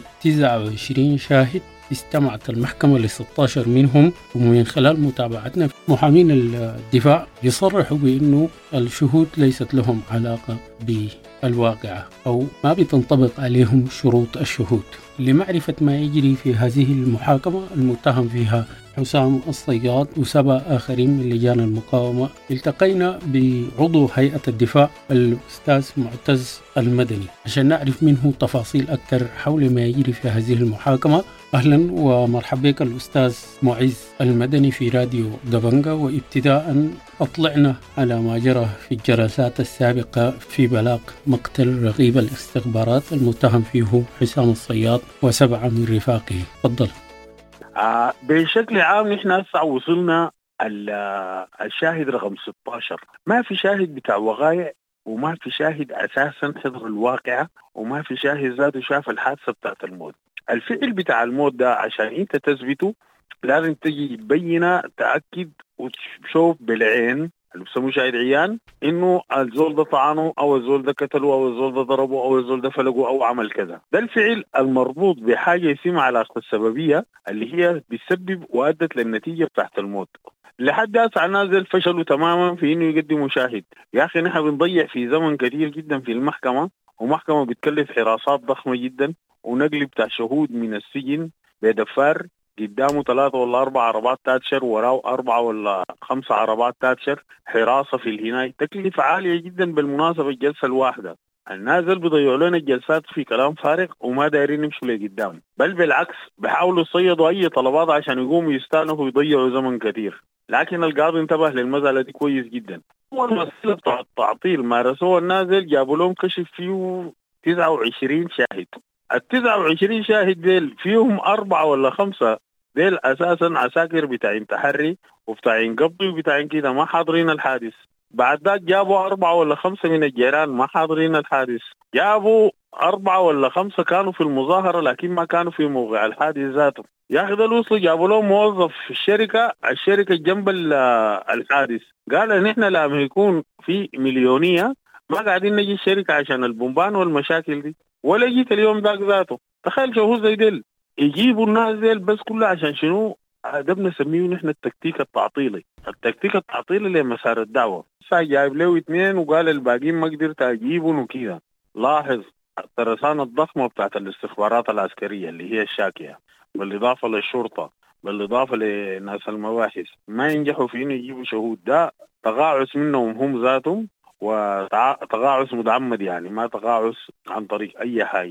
S15: ب29 شاهد استمعت المحكمة ل16 منهم. ومن خلال متابعتنا محامين الدفاع يصرحوا بأنه الشهود ليست لهم علاقة بالواقعة أو ما بتنطبق عليهم شروط الشهود. لمعرفة ما يجري في هذه المحاكمة المتهم فيها حسام الصياد و7 آخرين من لجان المقاومة، التقينا بعضو هيئة الدفاع الأستاذ معتز المدني عشان نعرف منه تفاصيل أكثر حول ما يجري في هذه المحاكمة. أهلا ومرحبا بك الأستاذ معتز المدني في راديو دبنجة. وابتداء أطلعنا على ما جرى في الجلسات السابقة في بلاغ مقتل رقيب الاستخبارات المتهم فيه حسام الصياد و7 من رفاقه. تفضل.
S16: بشكل عام نحن هسه وصلنا الشاهد رقم 16. ما في شاهد بتاع وقائع، وما في شاهد أساسا حضر الواقعة، وما في شاهد ذاته شاف الحادثة بتاعت الموت. الفعل بتاع الموت ده عشان انت تثبته لازم تجي تبينه، تأكد وتشوف بالعين اللي بسموه شاهد عيان انه الزول ده طعنه او الزول ده قتله او الزول ده ضربه او الزول ده فلقه او عمل كذا. ده الفعل المربوط بحاجة يسمى علاقة السببية اللي هي بتسبب وأدت للنتيجة بتاعت الموت. لحد هسه نازل فشلوا تماما في انه يقدموا شاهد. يا اخي نحن بنضيع في زمن كثير جدا في المحكمة، ومحكمة بتكلف حراسات ضخمة جدا، ونقل بتاع شهود من السجن بدفار قدامه 3 ولا 4 عربات تاتشر، وراه 4 ولا 5 عربات تاتشر، حراسة في الهناية، تكلفة عالية جدا. بالمناسبة الجلسة الواحدة النازل بيضيعوا لنا الجلسات في كلام فارغ وما دايرين يمشوا لقدام، بل بالعكس بيحاولوا يصيدوا أي طلبات عشان يقوموا يستأنفوا ويضيعوا زمن كثير. لكن القاضي انتبه للمسألة دي كويس جدا. أول مسألة بتاع التعطيل مارسوها النازل، جابوا لهم كشف فيه 29 شاهد. 29 شاهد ديل فيهم 4 ولا 5 ديل أساسا عساكر بتاعين تحري وبتاعين قبضي وبتاعين كده ما حاضرين الحادث. بعد ذلك جابوا 4 ولا 5 من الجيران ما حاضرين الحادث. جابوا 4 ولا 5 كانوا في المظاهرة لكن ما كانوا في موقع الحادث ذاته. يا أخي ده الوصل جابوا لهم موظف في الشركة جنب الحادث، قال إن إحنا لما يكون في مليونية ما قاعدين نجي الشركة عشان البومبان والمشاكل دي، ولا جيت اليوم ذاك ذاته. تخيل شهود زي ديل يجيبوا الناس ديل بس كله عشان شنو؟ ده بنسميه نحن التكتيك التعطيلي. التكتيك التعطيلي لمسار الدعوة. جايب له 2 وقال الباقيين ما قدرت أجيبهم وكذا. لاحظ الترسانة الضخمة بتاعت الاستخبارات العسكرية اللي هي الشاكية، بالإضافة للشرطة، بالإضافة لناس المباحث، ما ينجحوا في إنه يجيبوا شهود. ده تقاعس منهم هم ذاتهم، وتقاعس متعمد، يعني ما تقاعس عن طريق أي حاجة.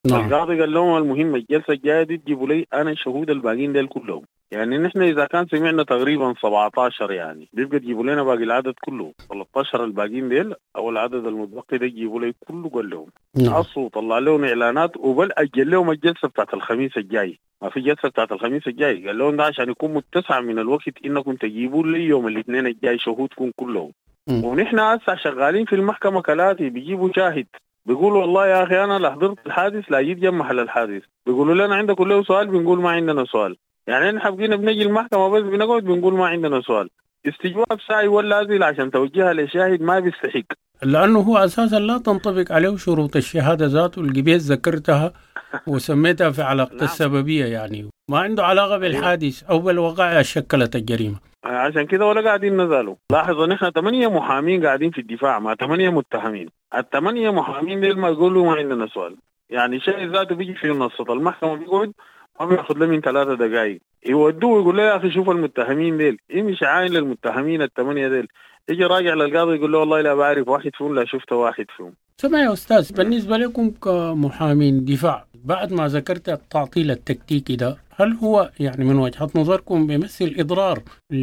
S15: نعم.
S16: القاضي قال لهم المهم الجلسة الجاية دي تجيبوا لي أنا الشهود الباقيين ديل كلهم. يعني نحن إذا كان سمعنا تقريبا 17 يعني بيبقى تجيبوا لنا باقي العدد كله 13 الباقيين ديل أو العدد المتبقي ده تجيبوا لي كله. قال لهم أصوا طلع لهم إعلانات وبل أجل لهم الجلسة بتاعت الخميس الجاي. ما في جلسة بتاعت الخميس الجاي. قال لهم ده عشان يكون متسع من الوقت إنكم تجيبوا لي يوم الاثنين الجاي شهودكم كلهم. ونحن هسه شغالين في المحكمة كلاتي بيجيبوا شاهد بيقولوا والله يا أخي أنا لا حضرت الحادث لا جيت جنب محل الحادث. بيقولوا لنا عندكم له سؤال بنقول ما عندنا سؤال. يعني نحن بقينا بنجي المحكمة بس بنقعد بنقول ما عندنا سؤال. استجواب ساعي ولا أزل عشان توجيهها لشاهد ما بيستحق،
S15: لأنه هو أساسا لا تنطبق عليه شروط الشهادة ذاته اللي قبيل ذكرتها وسميتها في علاقة السببية. يعني ما عنده علاقة بالحادث أو بالوقائع شكلت الجريمة.
S16: عشان كده ولا قاعدين نزالوا. لاحظوا نحن 8 محامين قاعدين في الدفاع مع 8 متهمين. ال8 محامين دول ما يقولوا ما عندنا سؤال. يعني شيء ذاته بيجي في منصة المحكمة بيقعد ما بياخذ له من 3 دقائق يودوه يقول له يا أخي شوف المتهمين ديل مش عاين للمتهمين ال8 ديل. يجي راجع للقاضي يقول له والله لا بعرف واحد فيهم لا شفت واحد فيهم.
S15: سمع يا أستاذ، بالنسبة لكم كمحامين دفاع بعد ما ذكرت التعطيل التكتيكي ده، هل هو يعني من وجهة نظركم بيمثل إضرار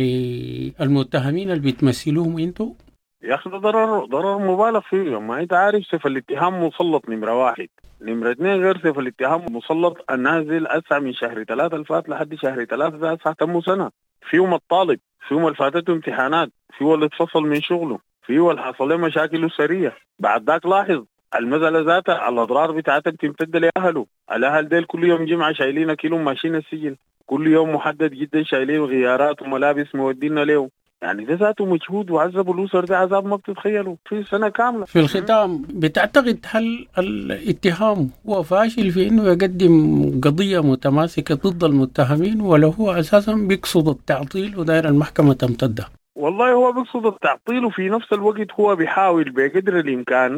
S15: للمتهمين اللي بتمثلوهم أنتوا؟
S16: يا أخي ده ضرر مبالغ فيه. ما أنت عارف صفة الاتهام مسلط نمرة 1، نمرة 2 غير صفة الاتهام مسلط النازل أسعى من شهر 3 الفات لحد شهر 3 أسعى تم سنة. فيهم الطالب، فيهم اللي فاتته امتحانات، فيهم اللي اتفصل من شغله، فيهم اللي حصل له مشاكل أسرية. بعد ذاك لاحظ المسألة ذاتها الأضرار بتاعتها بتمتد لأهله. الأهل ديل كل يوم جمعة شايلين كيلو ماشيين السجن، كل يوم محدد جدا شايلين غيارات وملابس مودينا له. يعني ده ذاته مجهود وعذبوا الأسر ده عذاب ما بتتخيلوا في سنة كاملة.
S15: في الختام بتعتقد هل الاتهام هو فاشل في إنه يقدم قضية متماسكة ضد المتهمين ولا هو أساسا بيقصد التعطيل وداير المحكمة تمتده؟
S16: والله هو بيقصد التعطيل وفي نفس الوقت هو بيحاول بقدر الإمكان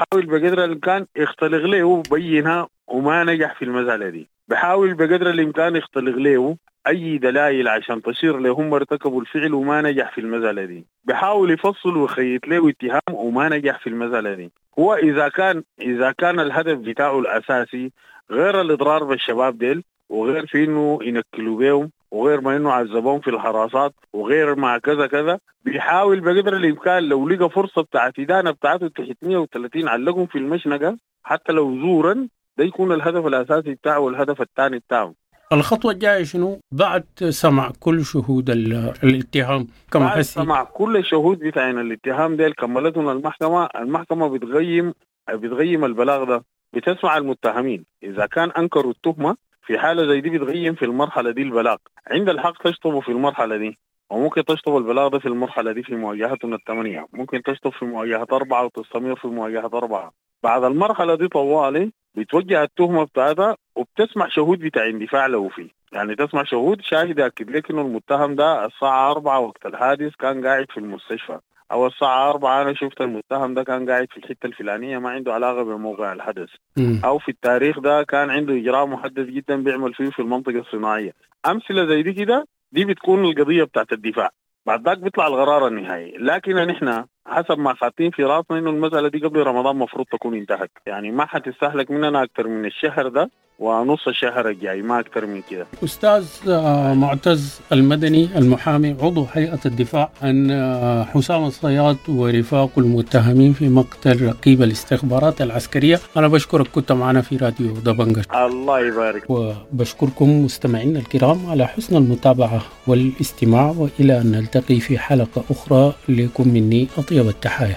S16: يختلق له وبينها وما نجح في المسألة دي. بحاول بقدر الإمكان يختلق له أي دلائل عشان تشير لهم ارتكبوا الفعل وما نجح في المسألة دي. بحاول يفصل ويخيط له اتهام وما نجح في المسألة دي. هو إذا كان الهدف بتاعه الأساسي غير الإضرار بالشباب ديل وغير في إنه ينكلوا بهم وغير ما إنه عذبهم في الحراسات وغير مع كذا بيحاول بقدر الإمكان لو لقى فرصة بتاعت إدانة بتاعته تحت 130 علقهم في المشنقة حتى لو زورا، ده يكون الهدف الأساسي بتاعه والهدف الثاني بتاعه.
S15: الخطوة الجاية شنو بعد سمع كل شهود الاتهام؟
S16: بعد سمع كل شهود بتاعين الاتهام ديل كملتهم المحكمة بتغيم البلاغ ده، بتسمع المتهمين إذا كان أنكروا التهمة. في حالة زي دي بتغيم في المرحلة دي البلاغ. عند الحق تشطبوا في المرحلة دي وممكن تشطب البلاغ ده في المرحلة دي في مواجهتنا ال8، ممكن تشطب في مواجهة 4 وتستمر في مواجهة 4. بعد المرحلة دي طوالي بتوجه التهمة بتاعتها وبتسمع شهود بتاع اندفاع له فيه. يعني تسمع شاهد يأكد لك إنه المتهم ده الساعة 4 وقت الحادث كان قاعد في المستشفى، أو الساعة 4 أنا شفت المتهم ده كان قاعد في الحتة الفلانية ما عنده علاقة بموقع الحدث، أو في التاريخ ده كان عنده إجراء محدد جدا بيعمل فيه في المنطقة الصناعية. أمثلة زي دي كده دي بتكون القضية بتاعت الدفاع. بعد ذاك بيطلع القرار النهائي. لكن نحن حسب ما خاطين في راسنا إنه المسألة دي قبل رمضان مفروض تكون انتهت. يعني ما حتستهلك مننا أكتر من الشهر ده ونص الشهر الجاي، ما أكتر من كده.
S15: أستاذ معتز المدني المحامي عضو هيئة الدفاع عن حسام الصياد ورفاق المتهمين في مقتل رقيب الاستخبارات العسكرية، أنا بشكرك كنت معنا في راديو دبنجة.
S16: الله يبارك.
S15: وبشكركم مستمعينا الكرام على حسن المتابعة والاستماع، وإلى أن نلتقي في حلقة أخرى لكم مني أطيب التحايا.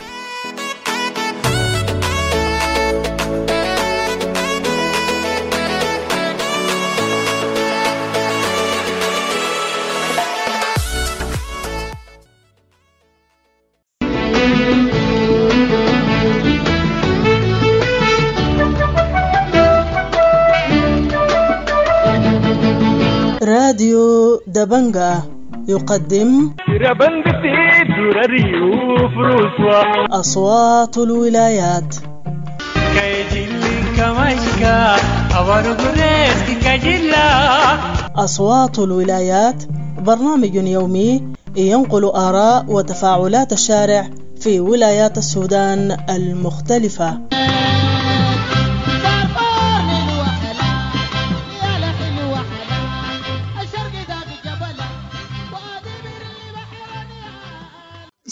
S11: راديو دبنجة يقدم أصوات الولايات. أصوات الولايات برنامج يومي ينقل آراء وتفاعلات الشارع في ولايات السودان المختلفة.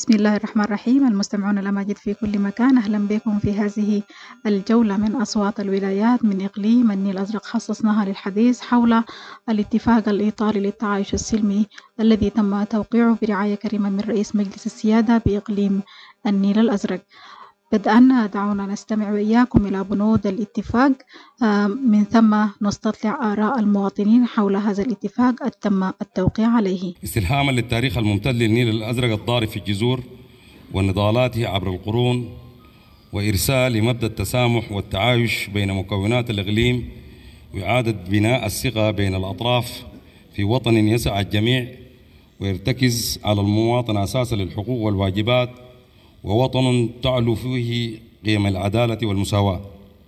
S5: بسم الله الرحمن الرحيم. المستمعون الأماجد في كل مكان، أهلا بكم في هذه الجولة من أصوات الولايات من إقليم النيل الأزرق، خصصناها للحديث حول الاتفاق الإيطالي للتعايش السلمي الذي تم توقيعه برعاية كريمة من رئيس مجلس السيادة بإقليم النيل الأزرق. بدءا دعونا نستمع وإياكم إلى بنود الاتفاق، من ثم نستطلع آراء المواطنين حول هذا الاتفاق تم التوقيع عليه.
S17: استلهاما للتاريخ الممتد للنيل الأزرق الضارب في الجذور ونضالاته عبر القرون، وإرسال لمبدأ التسامح والتعايش بين مكونات الإقليم، وإعادة بناء الثقة بين الأطراف في وطن يسع الجميع ويرتكز على المواطنة أساسا للحقوق والواجبات، ووطن تعلو فيه قيم العدالة والمساواة،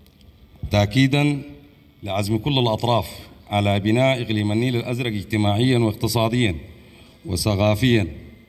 S17: تأكيدا لعزم كل الأطراف على بناء إقليم النيل الأزرق اجتماعيا واقتصاديا وثقافيا،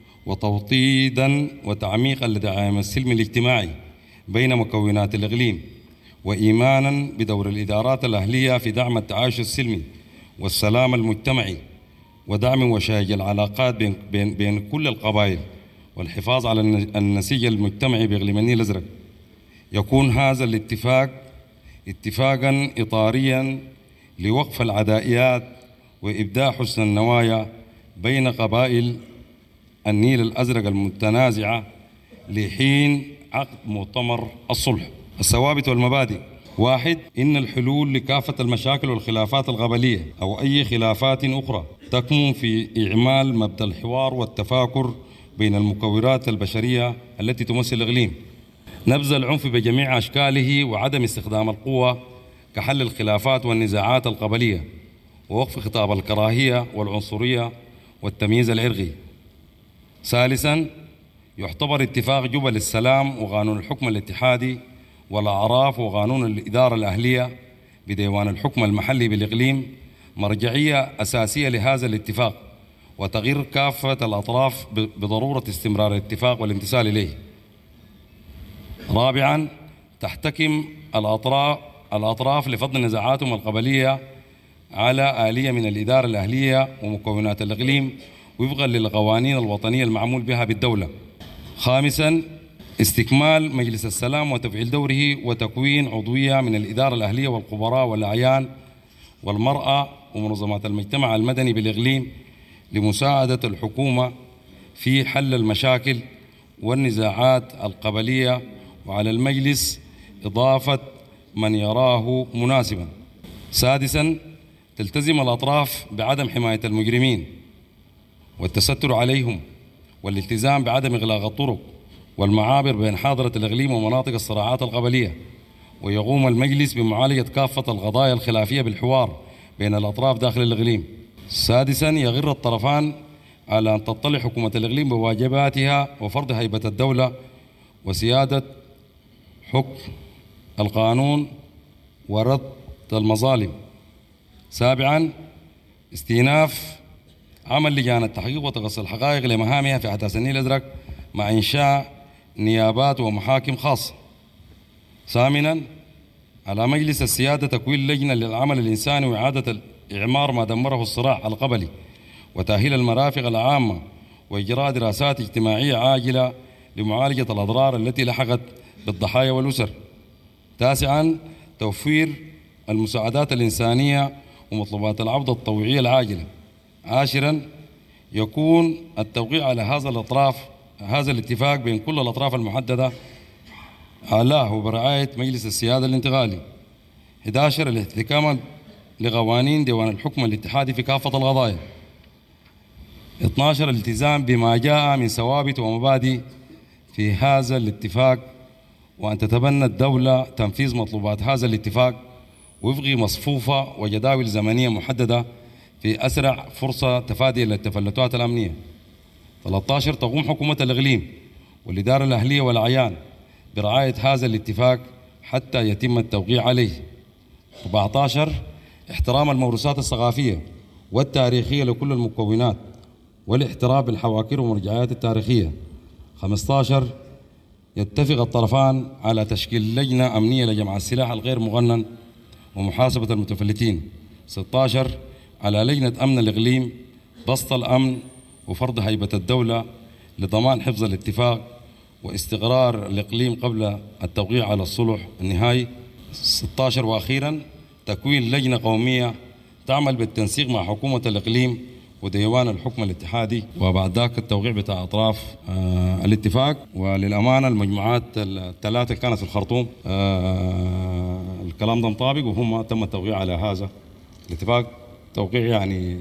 S17: وتوطيدا وتعميقا لدعم السلم الاجتماعي بين مكونات الإقليم، وإيمانا بدور الإدارات الأهلية في دعم التعايش السلمي والسلام المجتمعي، ودعم وشائج العلاقات بين كل القبائل، والحفاظ على النسيج المجتمعي بإقليم النيل الأزرق. يكون هذا الاتفاق اتفاقا إطاريا لوقف العدائيات وإبداء حسن النوايا بين قبائل النيل الأزرق المتنازعة لحين عقد مؤتمر الصلح. الثوابت والمبادئ: 1. إن الحلول لكافة المشاكل والخلافات القبلية أو أي خلافات أخرى تكمن في إعمال مبدأ الحوار والتفاكر بين المكونات البشرية التي تمثل الإقليم، نبذ العنف بجميع أشكاله وعدم استخدام القوة كحل الخلافات والنزاعات القبلية، ووقف خطاب الكراهية والعنصرية والتمييز العرقي. 3. يعتبر اتفاق جبل السلام وقانون الحكم الاتحادي والأعراف وقانون الإدارة الأهلية بديوان الحكم المحلي بالإقليم مرجعية أساسية لهذا الاتفاق، وتغيير كافة الأطراف بضرورة استمرار الاتفاق والامتثال إليه. 4. تحتكم الأطراف لفض نزاعاتهم القبلية على آلية من الإدارة الأهلية ومكونات الإقليم وفقا للقوانين الوطنية المعمول بها بالدولة. 5. استكمال مجلس السلام وتفعيل دوره وتكوين عضوية من الإدارة الأهلية والخبراء والأعيان والمرأة ومنظمات المجتمع المدني بالإقليم لمساعدة الحكومة في حل المشاكل والنزاعات القبلية، وعلى المجلس إضافة من يراه مناسبا. 6. تلتزم الأطراف بعدم حماية المجرمين والتستر عليهم، والالتزام بعدم إغلاق الطرق والمعابر بين حاضرة الإقليم ومناطق الصراعات القبلية، ويقوم المجلس بمعالجة كافة القضايا الخلافية بالحوار بين الأطراف داخل الإقليم. 7. يغر الطرفان على أن تطلع حكومة الإقليم بواجباتها وفرض هيبة الدولة وسيادة حكم القانون ورد المظالم. 7. استئناف عمل لجان التحقيق وتقصي الحقائق لمهامها في أحداث النيل الأزرق مع إنشاء نيابات ومحاكم خاصة. 8. على مجلس السيادة تكوين لجنة للعمل الإنساني وإعادة إعمار ما دمره الصراع القبلي وتأهيل المرافق العامة وإجراء دراسات اجتماعية عاجلة لمعالجة الأضرار التي لحقت بالضحايا والأسر. 9. توفير المساعدات الإنسانية ومطلوبات العودة الطوعية العاجلة. 10. يكون التوقيع على هذا الاتفاق بين كل الأطراف المحددة علاه وبرعاية مجلس السيادة الانتقالي. 11. الاحتكام لقوانين ديوان الحكم الاتحادي في كافة القضايا. 12. الالتزام بما جاء من ثوابت ومبادئ في هذا الاتفاق، وأن تتبنى الدولة تنفيذ مطلوبات هذا الاتفاق وفق مصفوفة وجداول زمنية محددة في أسرع فرصة تفاديا للتفلتات الأمنية. 13. تقوم حكومة الإقليم والإدارة الأهلية والأعيان برعاية هذا الاتفاق حتى يتم التوقيع عليه. 14. احترام الموروثات الثقافية والتاريخية لكل المكونات والاحتراف بالحواكر والمرجعيات التاريخية. 15. يتفق الطرفان على تشكيل لجنة أمنية لجمع السلاح الغير مقنن ومحاسبة المتفلتين. 16. على لجنة أمن الإقليم بسط الأمن وفرض هيبة الدولة لضمان حفظ الاتفاق واستقرار الإقليم قبل التوقيع على الصلح النهائي. 16 وأخيرا تكوين لجنة قومية تعمل بالتنسيق مع حكومة الإقليم وديوان الحكم الاتحادي، وبعد ذاك التوقيع بتاع أطراف الاتفاق. وللأمانة المجموعات الثلاثة كانت في الخرطوم الكلام ده مطابق، وهم تم التوقيع على هذا الاتفاق، توقيع يعني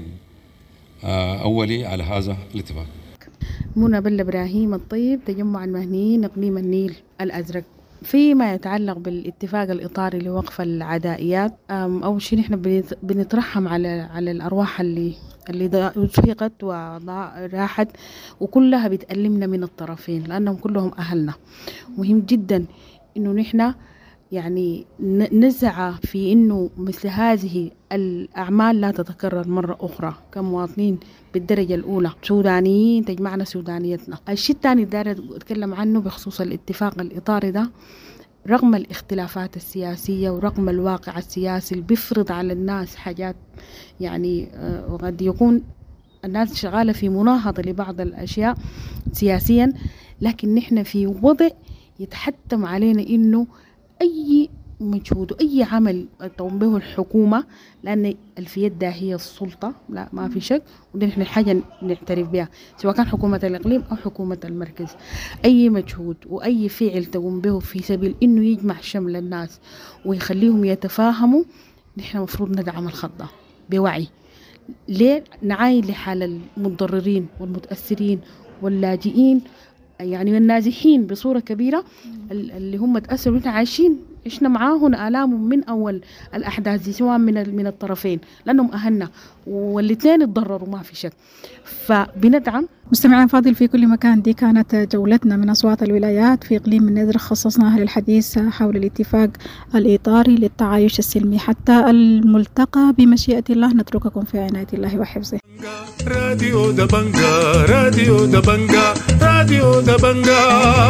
S17: أولي على هذا الاتفاق.
S18: منى بل إبراهيم الطيب، تجمع المهنيين إقليم النيل الأزرق. فيما يتعلق بالاتفاق الإطاري لوقف العدائيات، أول شيء نحن بنترحم على الأرواح اللي أزهقت وراحت، وكلها بتألمنا من الطرفين لأنهم كلهم أهلنا. مهم جدا إنه نحن يعني نسعى في إنه مثل هذه الأعمال لا تتكرر مرة أخرى كمواطنين بالدرجة الأولى سودانيين تجمعنا سودانيتنا. الشيء الثاني داير أتكلم عنه بخصوص الاتفاق الإطاري ده، رغم الاختلافات السياسية ورغم الواقع السياسي اللي بيفرض على الناس حاجات يعني وقد يكون الناس شغالة في مناهضة لبعض الأشياء سياسيا، لكن نحن في وضع يتحتم علينا إنه أي مجهود وأي عمل تقوم به الحكومة، لأن في يدها هي السلطة، لا ما في شك، ونحن حاجة نعترف بها سواء كان حكومة الإقليم أو حكومة المركز. أي مجهود وأي فعل تقوم به في سبيل إنه يجمع شمل الناس ويخليهم يتفاهموا، نحن مفروض ندعم الخطة بوعي. ليه؟ نعاين لحال المتضررين والمتأثرين واللاجئين يعني والنازحين بصورة كبيرة اللي هم تأثروا، نحن عايشين عشنا معاهم آلامهم من أول الأحداث دي سواء من الطرفين لأنهم أهلنا والاثنين اتضرروا ما في شك. فبندعم.
S5: مستمعين فاضل في كل مكان، دي كانت جولتنا من أصوات الولايات في إقليم النذر، خصصناها للحديث حول الاتفاق الإطاري للتعايش السلمي. حتى الملتقى بمشيئة الله، نترككم في عناية الله وحفظه.
S1: راديو دبنجا، راديو دبنجا، راديو دبنجا.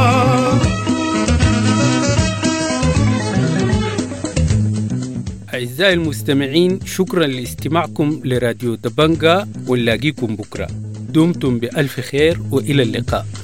S15: أعزائي المستمعين، شكرا لاستماعكم لراديو دبنجا، ونلاقيكم بكرة. دمتم بألف خير وإلى اللقاء.